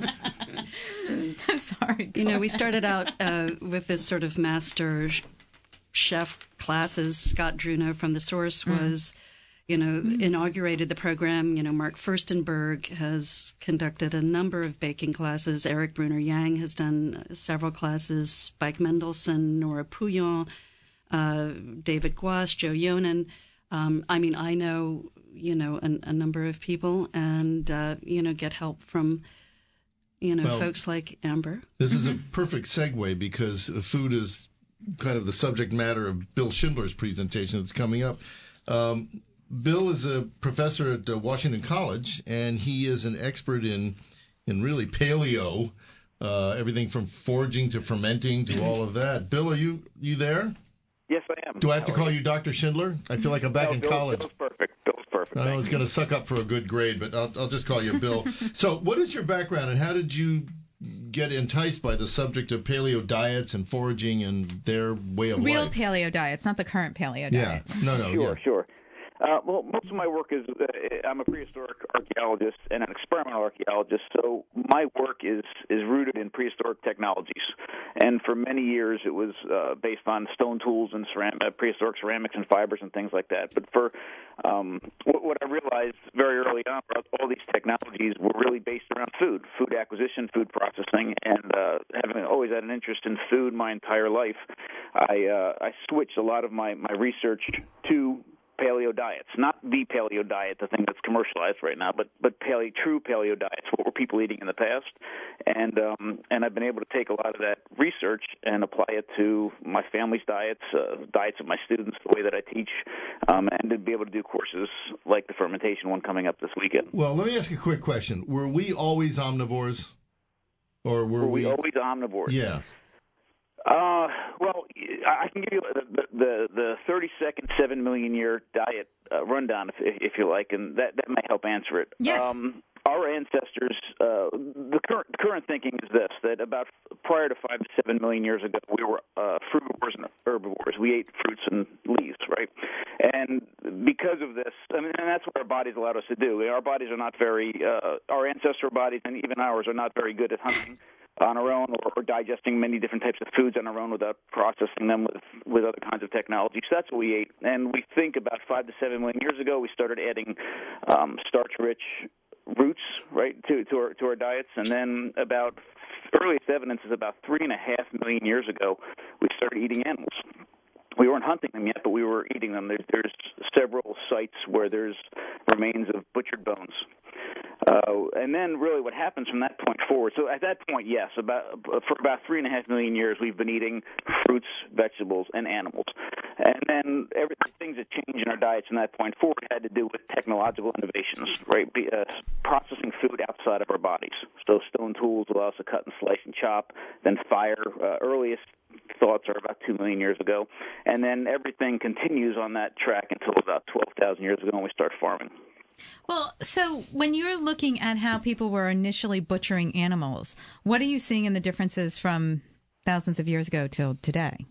Sorry. You know, we ahead. started out uh, with this sort of master sh- chef classes. Scott Druno from The Source was, you know, Mm. inaugurated the program. You know, Mark Furstenberg has conducted a number of baking classes. Eric Bruner Yang has done uh, several classes. Spike Mendelson, Nora Pouillon, uh, David Guas, Joe Yonan. Um, I mean, I know, you know, a, a number of people and, uh, you know, get help from, you know, Well, folks like Amber. This is a perfect segue because food is kind of the subject matter of Bill Schindler's presentation that's coming up. Um, Bill is a professor at uh, Washington College, and he is an expert in in really paleo, uh, everything from foraging to fermenting to all of that. Bill, are you you there? Yes, I am. Do I have to How call are you Doctor Schindler? I feel like I'm back No, in Bill, college. Bill's perfect. Bill's perfect. I Thank was you. going to suck up for a good grade, but I'll, I'll just call you Bill. So what is your background, and how did you get enticed by the subject of paleo diets and foraging and their way of Real life? paleo diets, not the current paleo Yeah. diets. No, no, Sure, yeah. sure. Uh, well, most of my work is, uh, I'm a prehistoric archaeologist and an experimental archaeologist, so my work is, is rooted in prehistoric technologies. And for many years it was uh, based on stone tools and ceram- uh, prehistoric ceramics and fibers and things like that. But for um, what, what I realized very early on, all these technologies were really based around food, food acquisition, food processing, and uh, having always had an interest in food my entire life, I, uh, I switched a lot of my, my research to paleo diets, not the paleo diet, the thing that's commercialized right now, but but paleo, true paleo diets. What were people eating in the past? And um, and I've been able to take a lot of that research and apply it to my family's diets, uh, diets of my students, the way that I teach, um, and to be able to do courses like the fermentation one coming up this weekend. Well, let me ask you a quick question. Were we always omnivores? Or were, Were we... we always omnivores? Yeah. Uh, well, I can give you the the, the thirty second, seven million year diet uh, rundown, if, if you like, and that, that may help answer it. Yes. Um, our ancestors, uh, the current current thinking is this: that about prior to five to seven million years ago, we were uh, frugivores and herbivores. We ate fruits and leaves, right? And because of this, I mean, and that's what our bodies allowed us to do. Our bodies are not very, uh, our ancestral bodies and even ours are not very good at hunting on our own, or, or digesting many different types of foods on our own without processing them with, with other kinds of technology. So that's what we ate. And we think about five to seven million years ago, we started adding um, starch-rich roots, right, to, to, our, to our diets. And then about, earliest evidence is about three and a half million years ago, we started eating animals. We weren't hunting them yet, but we were eating them. There's, there's several sites where there's remains of butchered bones. Uh, and then really what happens from that point forward, so at that point, yes, about for about three and a half million years, we've been eating fruits, vegetables, and animals. And then every, things that changed in our diets from that point forward had to do with technological innovations, right? Be, uh, processing food outside of our bodies. So stone tools allow us to cut and slice and chop. Then fire, uh, earliest thoughts are about two million years ago. And then everything continues on that track until about twelve thousand years ago when we start farming. Well, so when you're looking at how people were initially butchering animals, what are you seeing in the differences from thousands of years ago till today?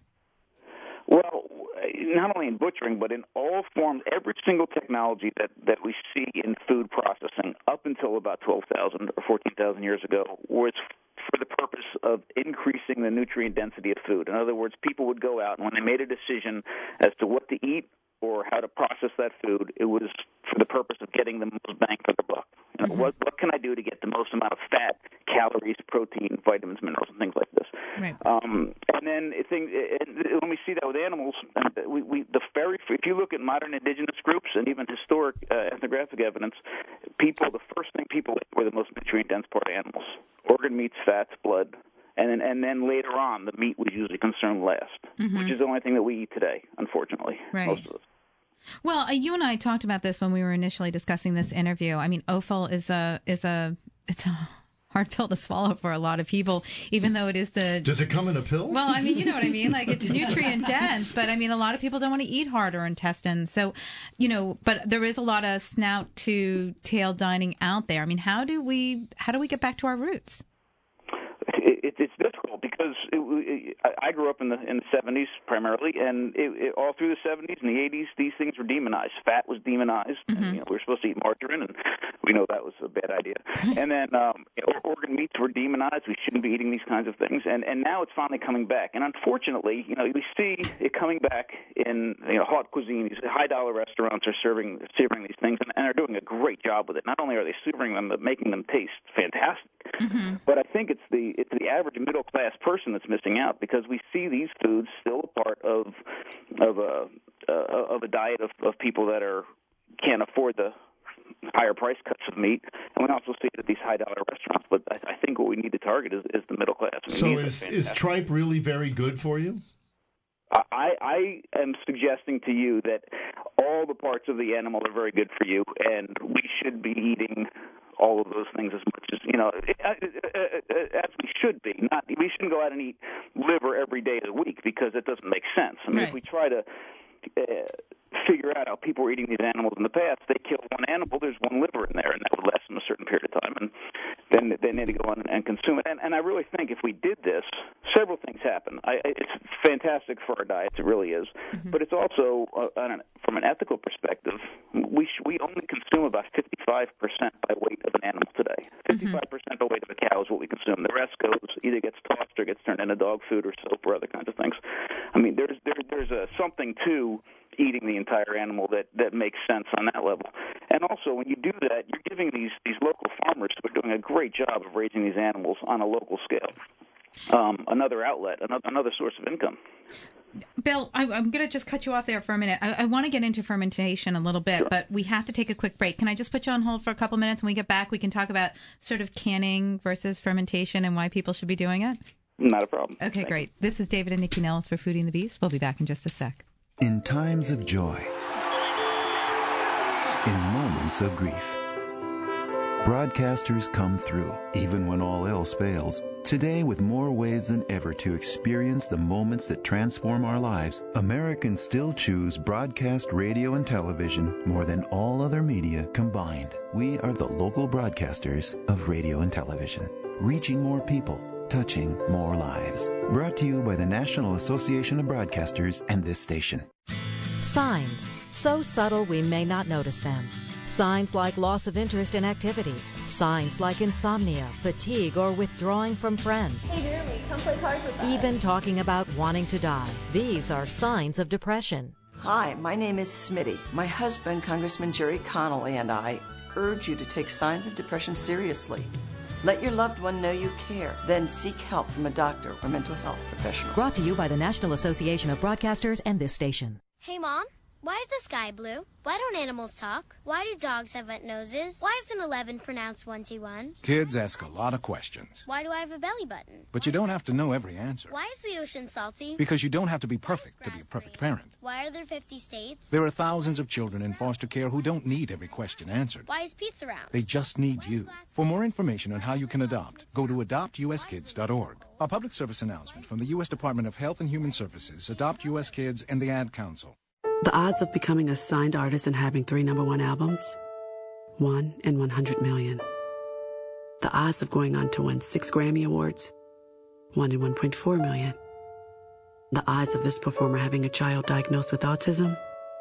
Well, not only in butchering, but in all forms, every single technology that, that we see in food processing up until about twelve thousand or fourteen thousand years ago was for the purpose of increasing the nutrient density of food. In other words, people would go out, and when they made a decision as to what to eat or how to process that food, it was for the purpose of getting the most bang for the buck. You know, mm-hmm. what, what can I do to get the most amount of fat, calories, protein, vitamins, minerals, and things like this? Right. Um, and then it thing, it, when we see that with animals, we, we, the very, if you look at modern indigenous groups and even historic uh, ethnographic evidence, people, the first thing people ate were the most nutrient-dense part of animals: organ meats, fats, blood. And then, and then later on, the meat was usually consumed last, mm-hmm. which is the only thing that we eat today, unfortunately, right. most of us. Well, uh, you and I talked about this when we were initially discussing this interview. I mean, offal is a is a it's a hard pill to swallow for a lot of people, even though it is the. Does it come in a pill? Well, I mean, you know what I mean. Like, it's nutrient dense, but I mean, a lot of people don't want to eat harder intestines. So, you know, but there is a lot of snout to tail dining out there. I mean, how do we how do we get back to our roots? It, it, it's difficult because it, it, I grew up in the in the seventies primarily, and it, it, all through the seventies and the eighties, these things were demonized. Fat was demonized. Mm-hmm. And, you know, we were supposed to eat margarine, and we know that was a bad idea. And then um, you know, organ meats were demonized. We shouldn't be eating these kinds of things. And and now it's finally coming back. And unfortunately, you know, we see it coming back in you know haute cuisine. These high dollar restaurants are serving serving these things, and, and are doing a great job with it. Not only are they serving them, but making them taste fantastic. Mm-hmm. But I think it's the it's the average middle class person that's missing out, because we see these foods still a part of of a uh, of a diet of, of people that are can't afford the higher price cuts of meat, and we also see it at these high dollar restaurants. But I, I think what we need to target is, is the middle class. I mean, so is is tripe really very good for you? I, I am suggesting to you that all the parts of the animal are very good for you, and we should be eating all of those things as much as, you know, as we should be. Not we shouldn't go out and eat liver every day of the week because it doesn't make sense. I mean, Right. if we try to uh, figure out how people were eating these animals in the past, they kill one animal, there's one liver in there, and that would last them a certain period of time, and then they need to go on and consume it. And, and I really think if we did this, several things happen. I, it's fantastic for our diets, it really is, mm-hmm. but it's also, uh, an, from an ethical perspective, we sh- we only consume about fifty-five percent by weight of an animal today. fifty-five percent by weight of a cow is what we consume. The rest goes, either gets tossed or gets turned into dog food or soap or other kinds of things. I mean, there's there, there's a, something to eating the entire animal that, that makes sense on that level. And also, when you do that, you're giving these, these local farmers who are doing a great job of raising these animals on a local scale um, another outlet, another, another source of income. Bill, I, I'm going to just cut you off there for a minute. I, I want to get into fermentation a little bit, sure. but we have to take a quick break. Can I just put you on hold for a couple minutes? When we get back, we can talk about sort of canning versus fermentation and why people should be doing it? Not a problem. Okay, Thank great. you. This is David and Nikki Nellis for Foodie and the Beast. We'll be back in just a sec. In times of joy, in moments of grief, broadcasters come through, even when all else fails. Today, with more ways than ever to experience the moments that transform our lives, Americans still choose broadcast radio and television more than all other media combined. We are the local broadcasters of radio and television, reaching more people, touching more lives. Brought to you by the National Association of Broadcasters and this station. Signs, so subtle we may not notice them. Signs like loss of interest in activities. Signs like insomnia, fatigue, or withdrawing from friends. Hey, Jeremy, come play cards with us. Even talking about wanting to die. These are signs of depression. Hi, my name is Smitty. My husband, Congressman Jerry Connolly, and I urge you to take signs of depression seriously. Let your loved one know you care. Then seek help from a doctor or mental health professional. Brought to you by the National Association of Broadcasters and this station. Hey, Mom, why is the sky blue? Why don't animals talk? Why do dogs have wet noses? Why is an eleven pronounced twenty-one? Kids ask a lot of questions. Why do I have a belly button? But you don't have to know every answer. Why is the ocean salty? Because you don't have to be perfect to be a perfect parent. Why are there fifty states? There are thousands of children in foster care who don't need every question answered. Why is pizza round? They just need you. For more information on how you can adopt, go to adopt u s kids dot org. A public service announcement from the U S Department of Health and Human Services, Adopt U S Kids, and the Ad Council. The odds of becoming a signed artist and having three number one albums? One in one hundred million. The odds of going on to win six Grammy Awards? One in one point four million. The odds of this performer having a child diagnosed with autism?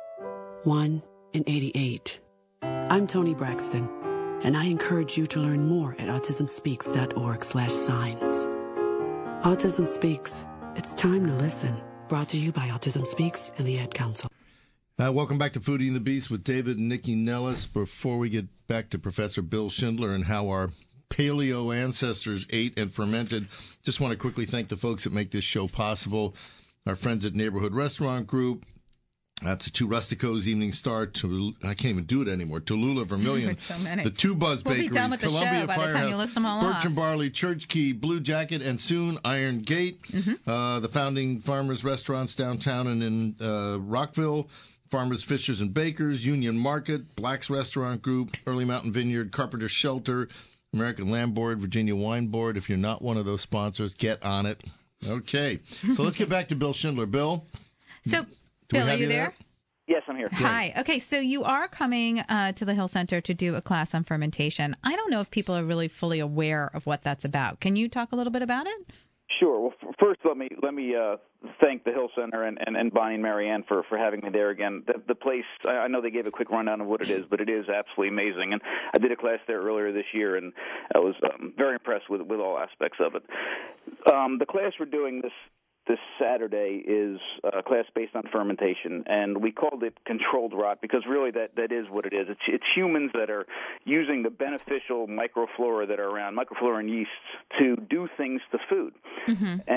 One in eighty-eight. I'm Toni Braxton, and I encourage you to learn more at autism speaks dot org slash signs. Autism Speaks. It's time to listen. Brought to you by Autism Speaks and the Ad Council. Uh, welcome back to Foodie and the Beast with David and Nikki Nellis. Before we get back to Professor Bill Schindler and how our paleo ancestors ate and fermented, just want to quickly thank the folks that make this show possible. Our friends at Neighborhood Restaurant Group. That's a Two Rusticos, Evening Star. To, I can't even do it anymore. Tallulah Vermilion. So many. The Two Buzz We'll be Bakeries. done with the Columbia show by the Firehouse, time you list them all Birch off. and Barley, Church Key, Blue Jacket, and soon Iron Gate. Mm-hmm. Uh, the Founding Farmers Restaurants downtown and in uh, Rockville. Farmers, Fishers, and Bakers, Union Market, Black's Restaurant Group, Early Mountain Vineyard, Carpenter Shelter, American Land Board, Virginia Wine Board. If you're not one of those sponsors, get on it. Okay. So let's get back to Bill Schindler. Bill? So, do Bill, we are have you there? Yes, I'm here. Hi. Okay, so you are coming uh, to the Hill Center to do a class on fermentation. I don't know if people are really fully aware of what that's about. Can you talk a little bit about it? Sure. Well, f- first, let me let me uh, thank the Hill Center and, and, and Bonnie and Marianne for, for having me there again. The, the place, I, I know they gave a quick rundown of what it is, but it is absolutely amazing. And I did a class there earlier this year, and I was um, very impressed with with all aspects of it. Um, the class we're doing this this Saturday is a class based on fermentation, and we called it controlled rot because really that, that is what it is. It's, it's humans that are using the beneficial microflora that are around, microflora and yeasts, to do things to food. Mm-hmm. And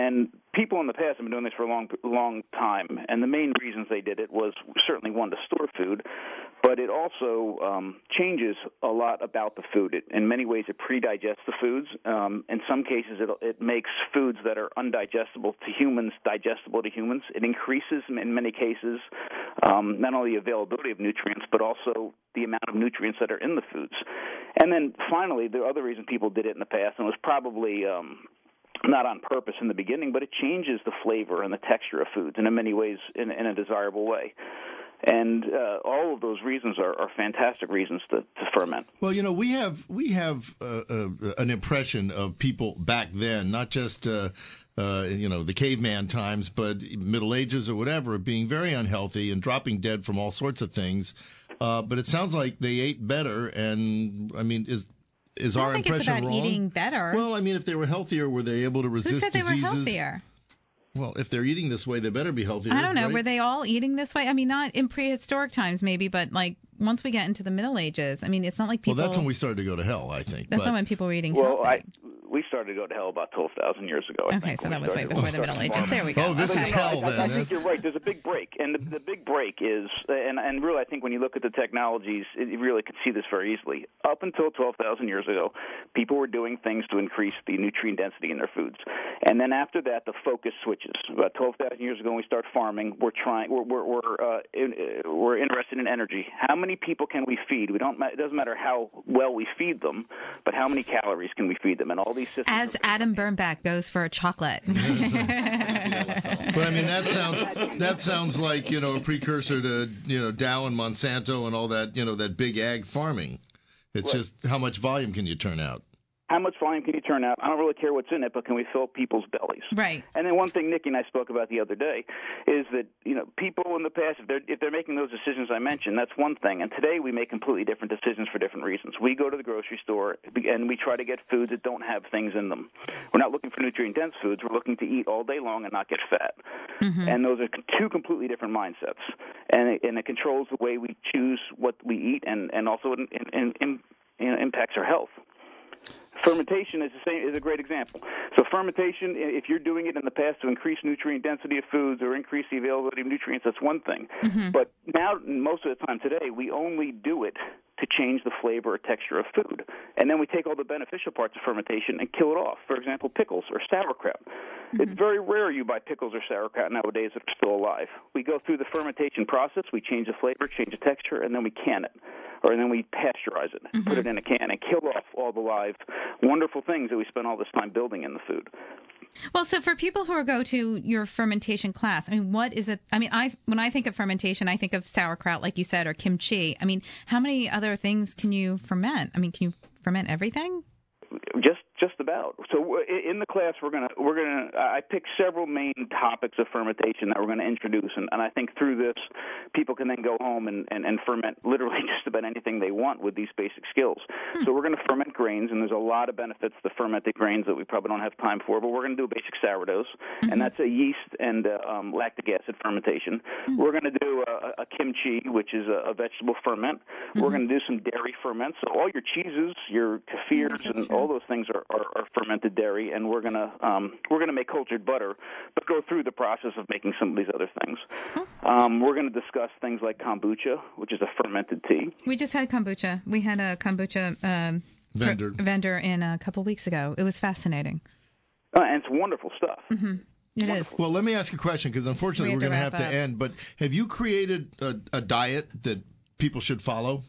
people in the past have been doing this for a long, long time, and the main reasons they did it was certainly one, to store food, but it also um, changes a lot about the food. It, in many ways, it pre-digests the foods. Um, in some cases, it, it makes foods that are undigestible to humans digestible to humans. It increases, in many cases, um, not only the availability of nutrients, but also the amount of nutrients that are in the foods. And then finally, the other reason people did it in the past, and it was probably um, not on purpose in the beginning, but it changes the flavor and the texture of foods, and in many ways in, in a desirable way. And uh, all of those reasons are, are fantastic reasons to, to ferment. Well, you know, we have we have uh, uh, an impression of people back then, not just uh, uh, you know the caveman times, but Middle Ages or whatever, being very unhealthy and dropping dead from all sorts of things. Uh, but it sounds like they ate better, and I mean, is is I our think impression it's about wrong? eating better. Well, I mean, if they were healthier, were they able to resist Who said they diseases? were healthier? Well, if they're eating this way, they better be healthier. I don't know. Right? Were they all eating this way? I mean, not in prehistoric times, maybe, but like once we get into the Middle Ages, I mean, it's not like people. Well, that's when we started to go to hell, I think. That's but... not when people were eating. Well, healthy. I, we started to go to hell about twelve thousand years ago. I Okay, think, so when that we was way started- before the Middle Ages. There we go. Oh, this okay. is hell, I, then. I, I think you're right. There's a big break, and the, the big break is, and, and really, I think when you look at the technologies, it, you really could see this very easily. Up until twelve thousand years ago, people were doing things to increase the nutrient density in their foods, and then after that, the focus switches. About twelve thousand years ago, when we start farming, we're trying, we're we're we're, uh, in, uh, we're interested in energy. How many people can we feed? We don't. It doesn't matter how well we feed them, but how many calories can we feed them? And all these systems. As Adam Birnbach goes for chocolate. But I mean, that sounds that sounds like, you know, a precursor to, you know, Dow and Monsanto and all that, you know, that big ag farming. It's Right. just how much volume can you turn out? How much volume can you turn out? I don't really care what's in it, but can we fill people's bellies? Right. And then one thing Nikki and I spoke about the other day is that, you know, people in the past, if they're, if they're making those decisions I mentioned, that's one thing. And today we make completely different decisions for different reasons. We go to the grocery store and we try to get foods that don't have things in them. We're not looking for nutrient-dense foods. We're looking to eat all day long and not get fat. Mm-hmm. And those are two completely different mindsets. And it, and it controls the way we choose what we eat, and, and also in, in, in, in impacts our health. Fermentation is the same is a great example. So fermentation, if you're doing it in the past to increase nutrient density of foods or increase the availability of nutrients, that's one thing. Mm-hmm. But now, most of the time today, we only do it to change the flavor or texture of food. And then we take all the beneficial parts of fermentation and kill it off. For example, pickles or sauerkraut. Mm-hmm. It's very rare you buy pickles or sauerkraut nowadays that are still alive. We go through the fermentation process, we change the flavor, change the texture, and then we can it. Or then we pasteurize it, mm-hmm. put it in a can, and kill off all the live, wonderful things that we spend all this time building in the food. Well, so for people who are go to your fermentation class, I mean, what is it? I mean, I when I think of fermentation, I think of sauerkraut, like you said, or kimchi. I mean, how many other things can you ferment? I mean, can you ferment everything? Just just about. So in the class, we're gonna we're gonna I picked several main topics of fermentation that we're going to introduce, and, and I think through this, people can then go home and, and, and ferment literally just about anything they want with these basic skills. Hmm. So we're going to ferment grains, and there's a lot of benefits to fermented grains that we probably don't have time for, but we're going to do basic sourdoughs, mm-hmm. and that's a yeast and uh, um, lactic acid fermentation. Mm-hmm. We're going to do a, a kimchi, which is a, a vegetable ferment. Mm-hmm. We're going to do some dairy ferments. So all your cheeses, your kefirs, mm-hmm. and all those things are Are, are fermented dairy, and we're gonna um, we're gonna make cultured butter, but go through the process of making some of these other things. Um, we're gonna discuss things like kombucha, which is a fermented tea. We just had kombucha. We had a kombucha um, vendor pr- vendor in a couple weeks ago. It was fascinating, uh, and it's wonderful stuff. Mm-hmm. It wonderful. is. Well, let me ask you a question, because unfortunately we we're going to have to up. end. But have you created a, a diet that people should follow?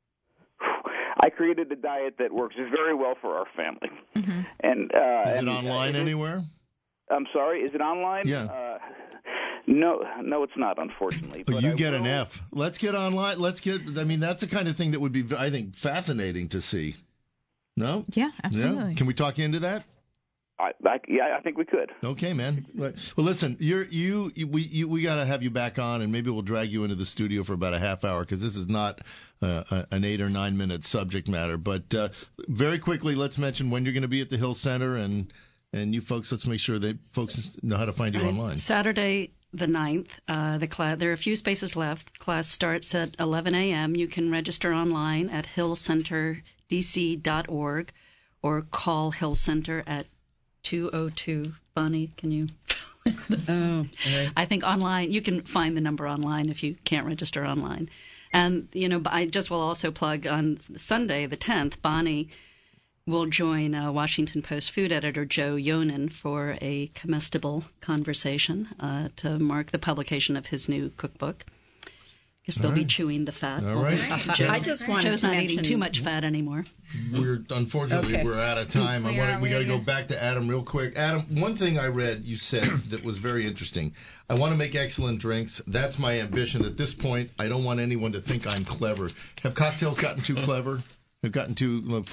I created a diet that works very well for our family. Mm-hmm. And uh, is it and, online uh, it, anywhere? I'm sorry, is it online? Yeah. Uh, no, no, it's not, unfortunately. But but you I get will, an F. Let's get online. Let's get. I mean, that's the kind of thing that would be, I think, fascinating to see. No? Yeah, absolutely. Yeah? Can we talk you into that? I, I, yeah, I think we could. Okay, man. Well, listen, you're you. you we you, we got to have you back on, and maybe we'll drag you into the studio for about a half hour, because this is not uh, a, an eight or nine minute subject matter. But uh, very quickly, let's mention when you're going to be at the Hill Center, and and you folks, let's make sure that folks know how to find you right. online. Saturday the ninth. Uh, the class. There are a few spaces left. Class starts at eleven a.m. You can register online at hill center d c dot org or call Hill Center at two oh two. Bonnie, can you? Oh, sorry. I think online, you can find the number online if you can't register online. And, you know, I just will also plug on Sunday, the tenth, Bonnie will join uh, Washington Post food editor Joe Yonan for a comestible conversation uh, to mark the publication of his new cookbook. Guess they'll All be right. chewing the fat. All right. Joe, I just wanted Joe's to not mention- eating too much fat anymore. We're unfortunately Okay. we're out of time. I We want are, we we got to are. go back to Adam real quick. Adam, one thing I read you said that was very interesting. I want to make excellent drinks. That's my ambition. At this point, I don't want anyone to think I'm clever. Have cocktails gotten too clever? Have gotten too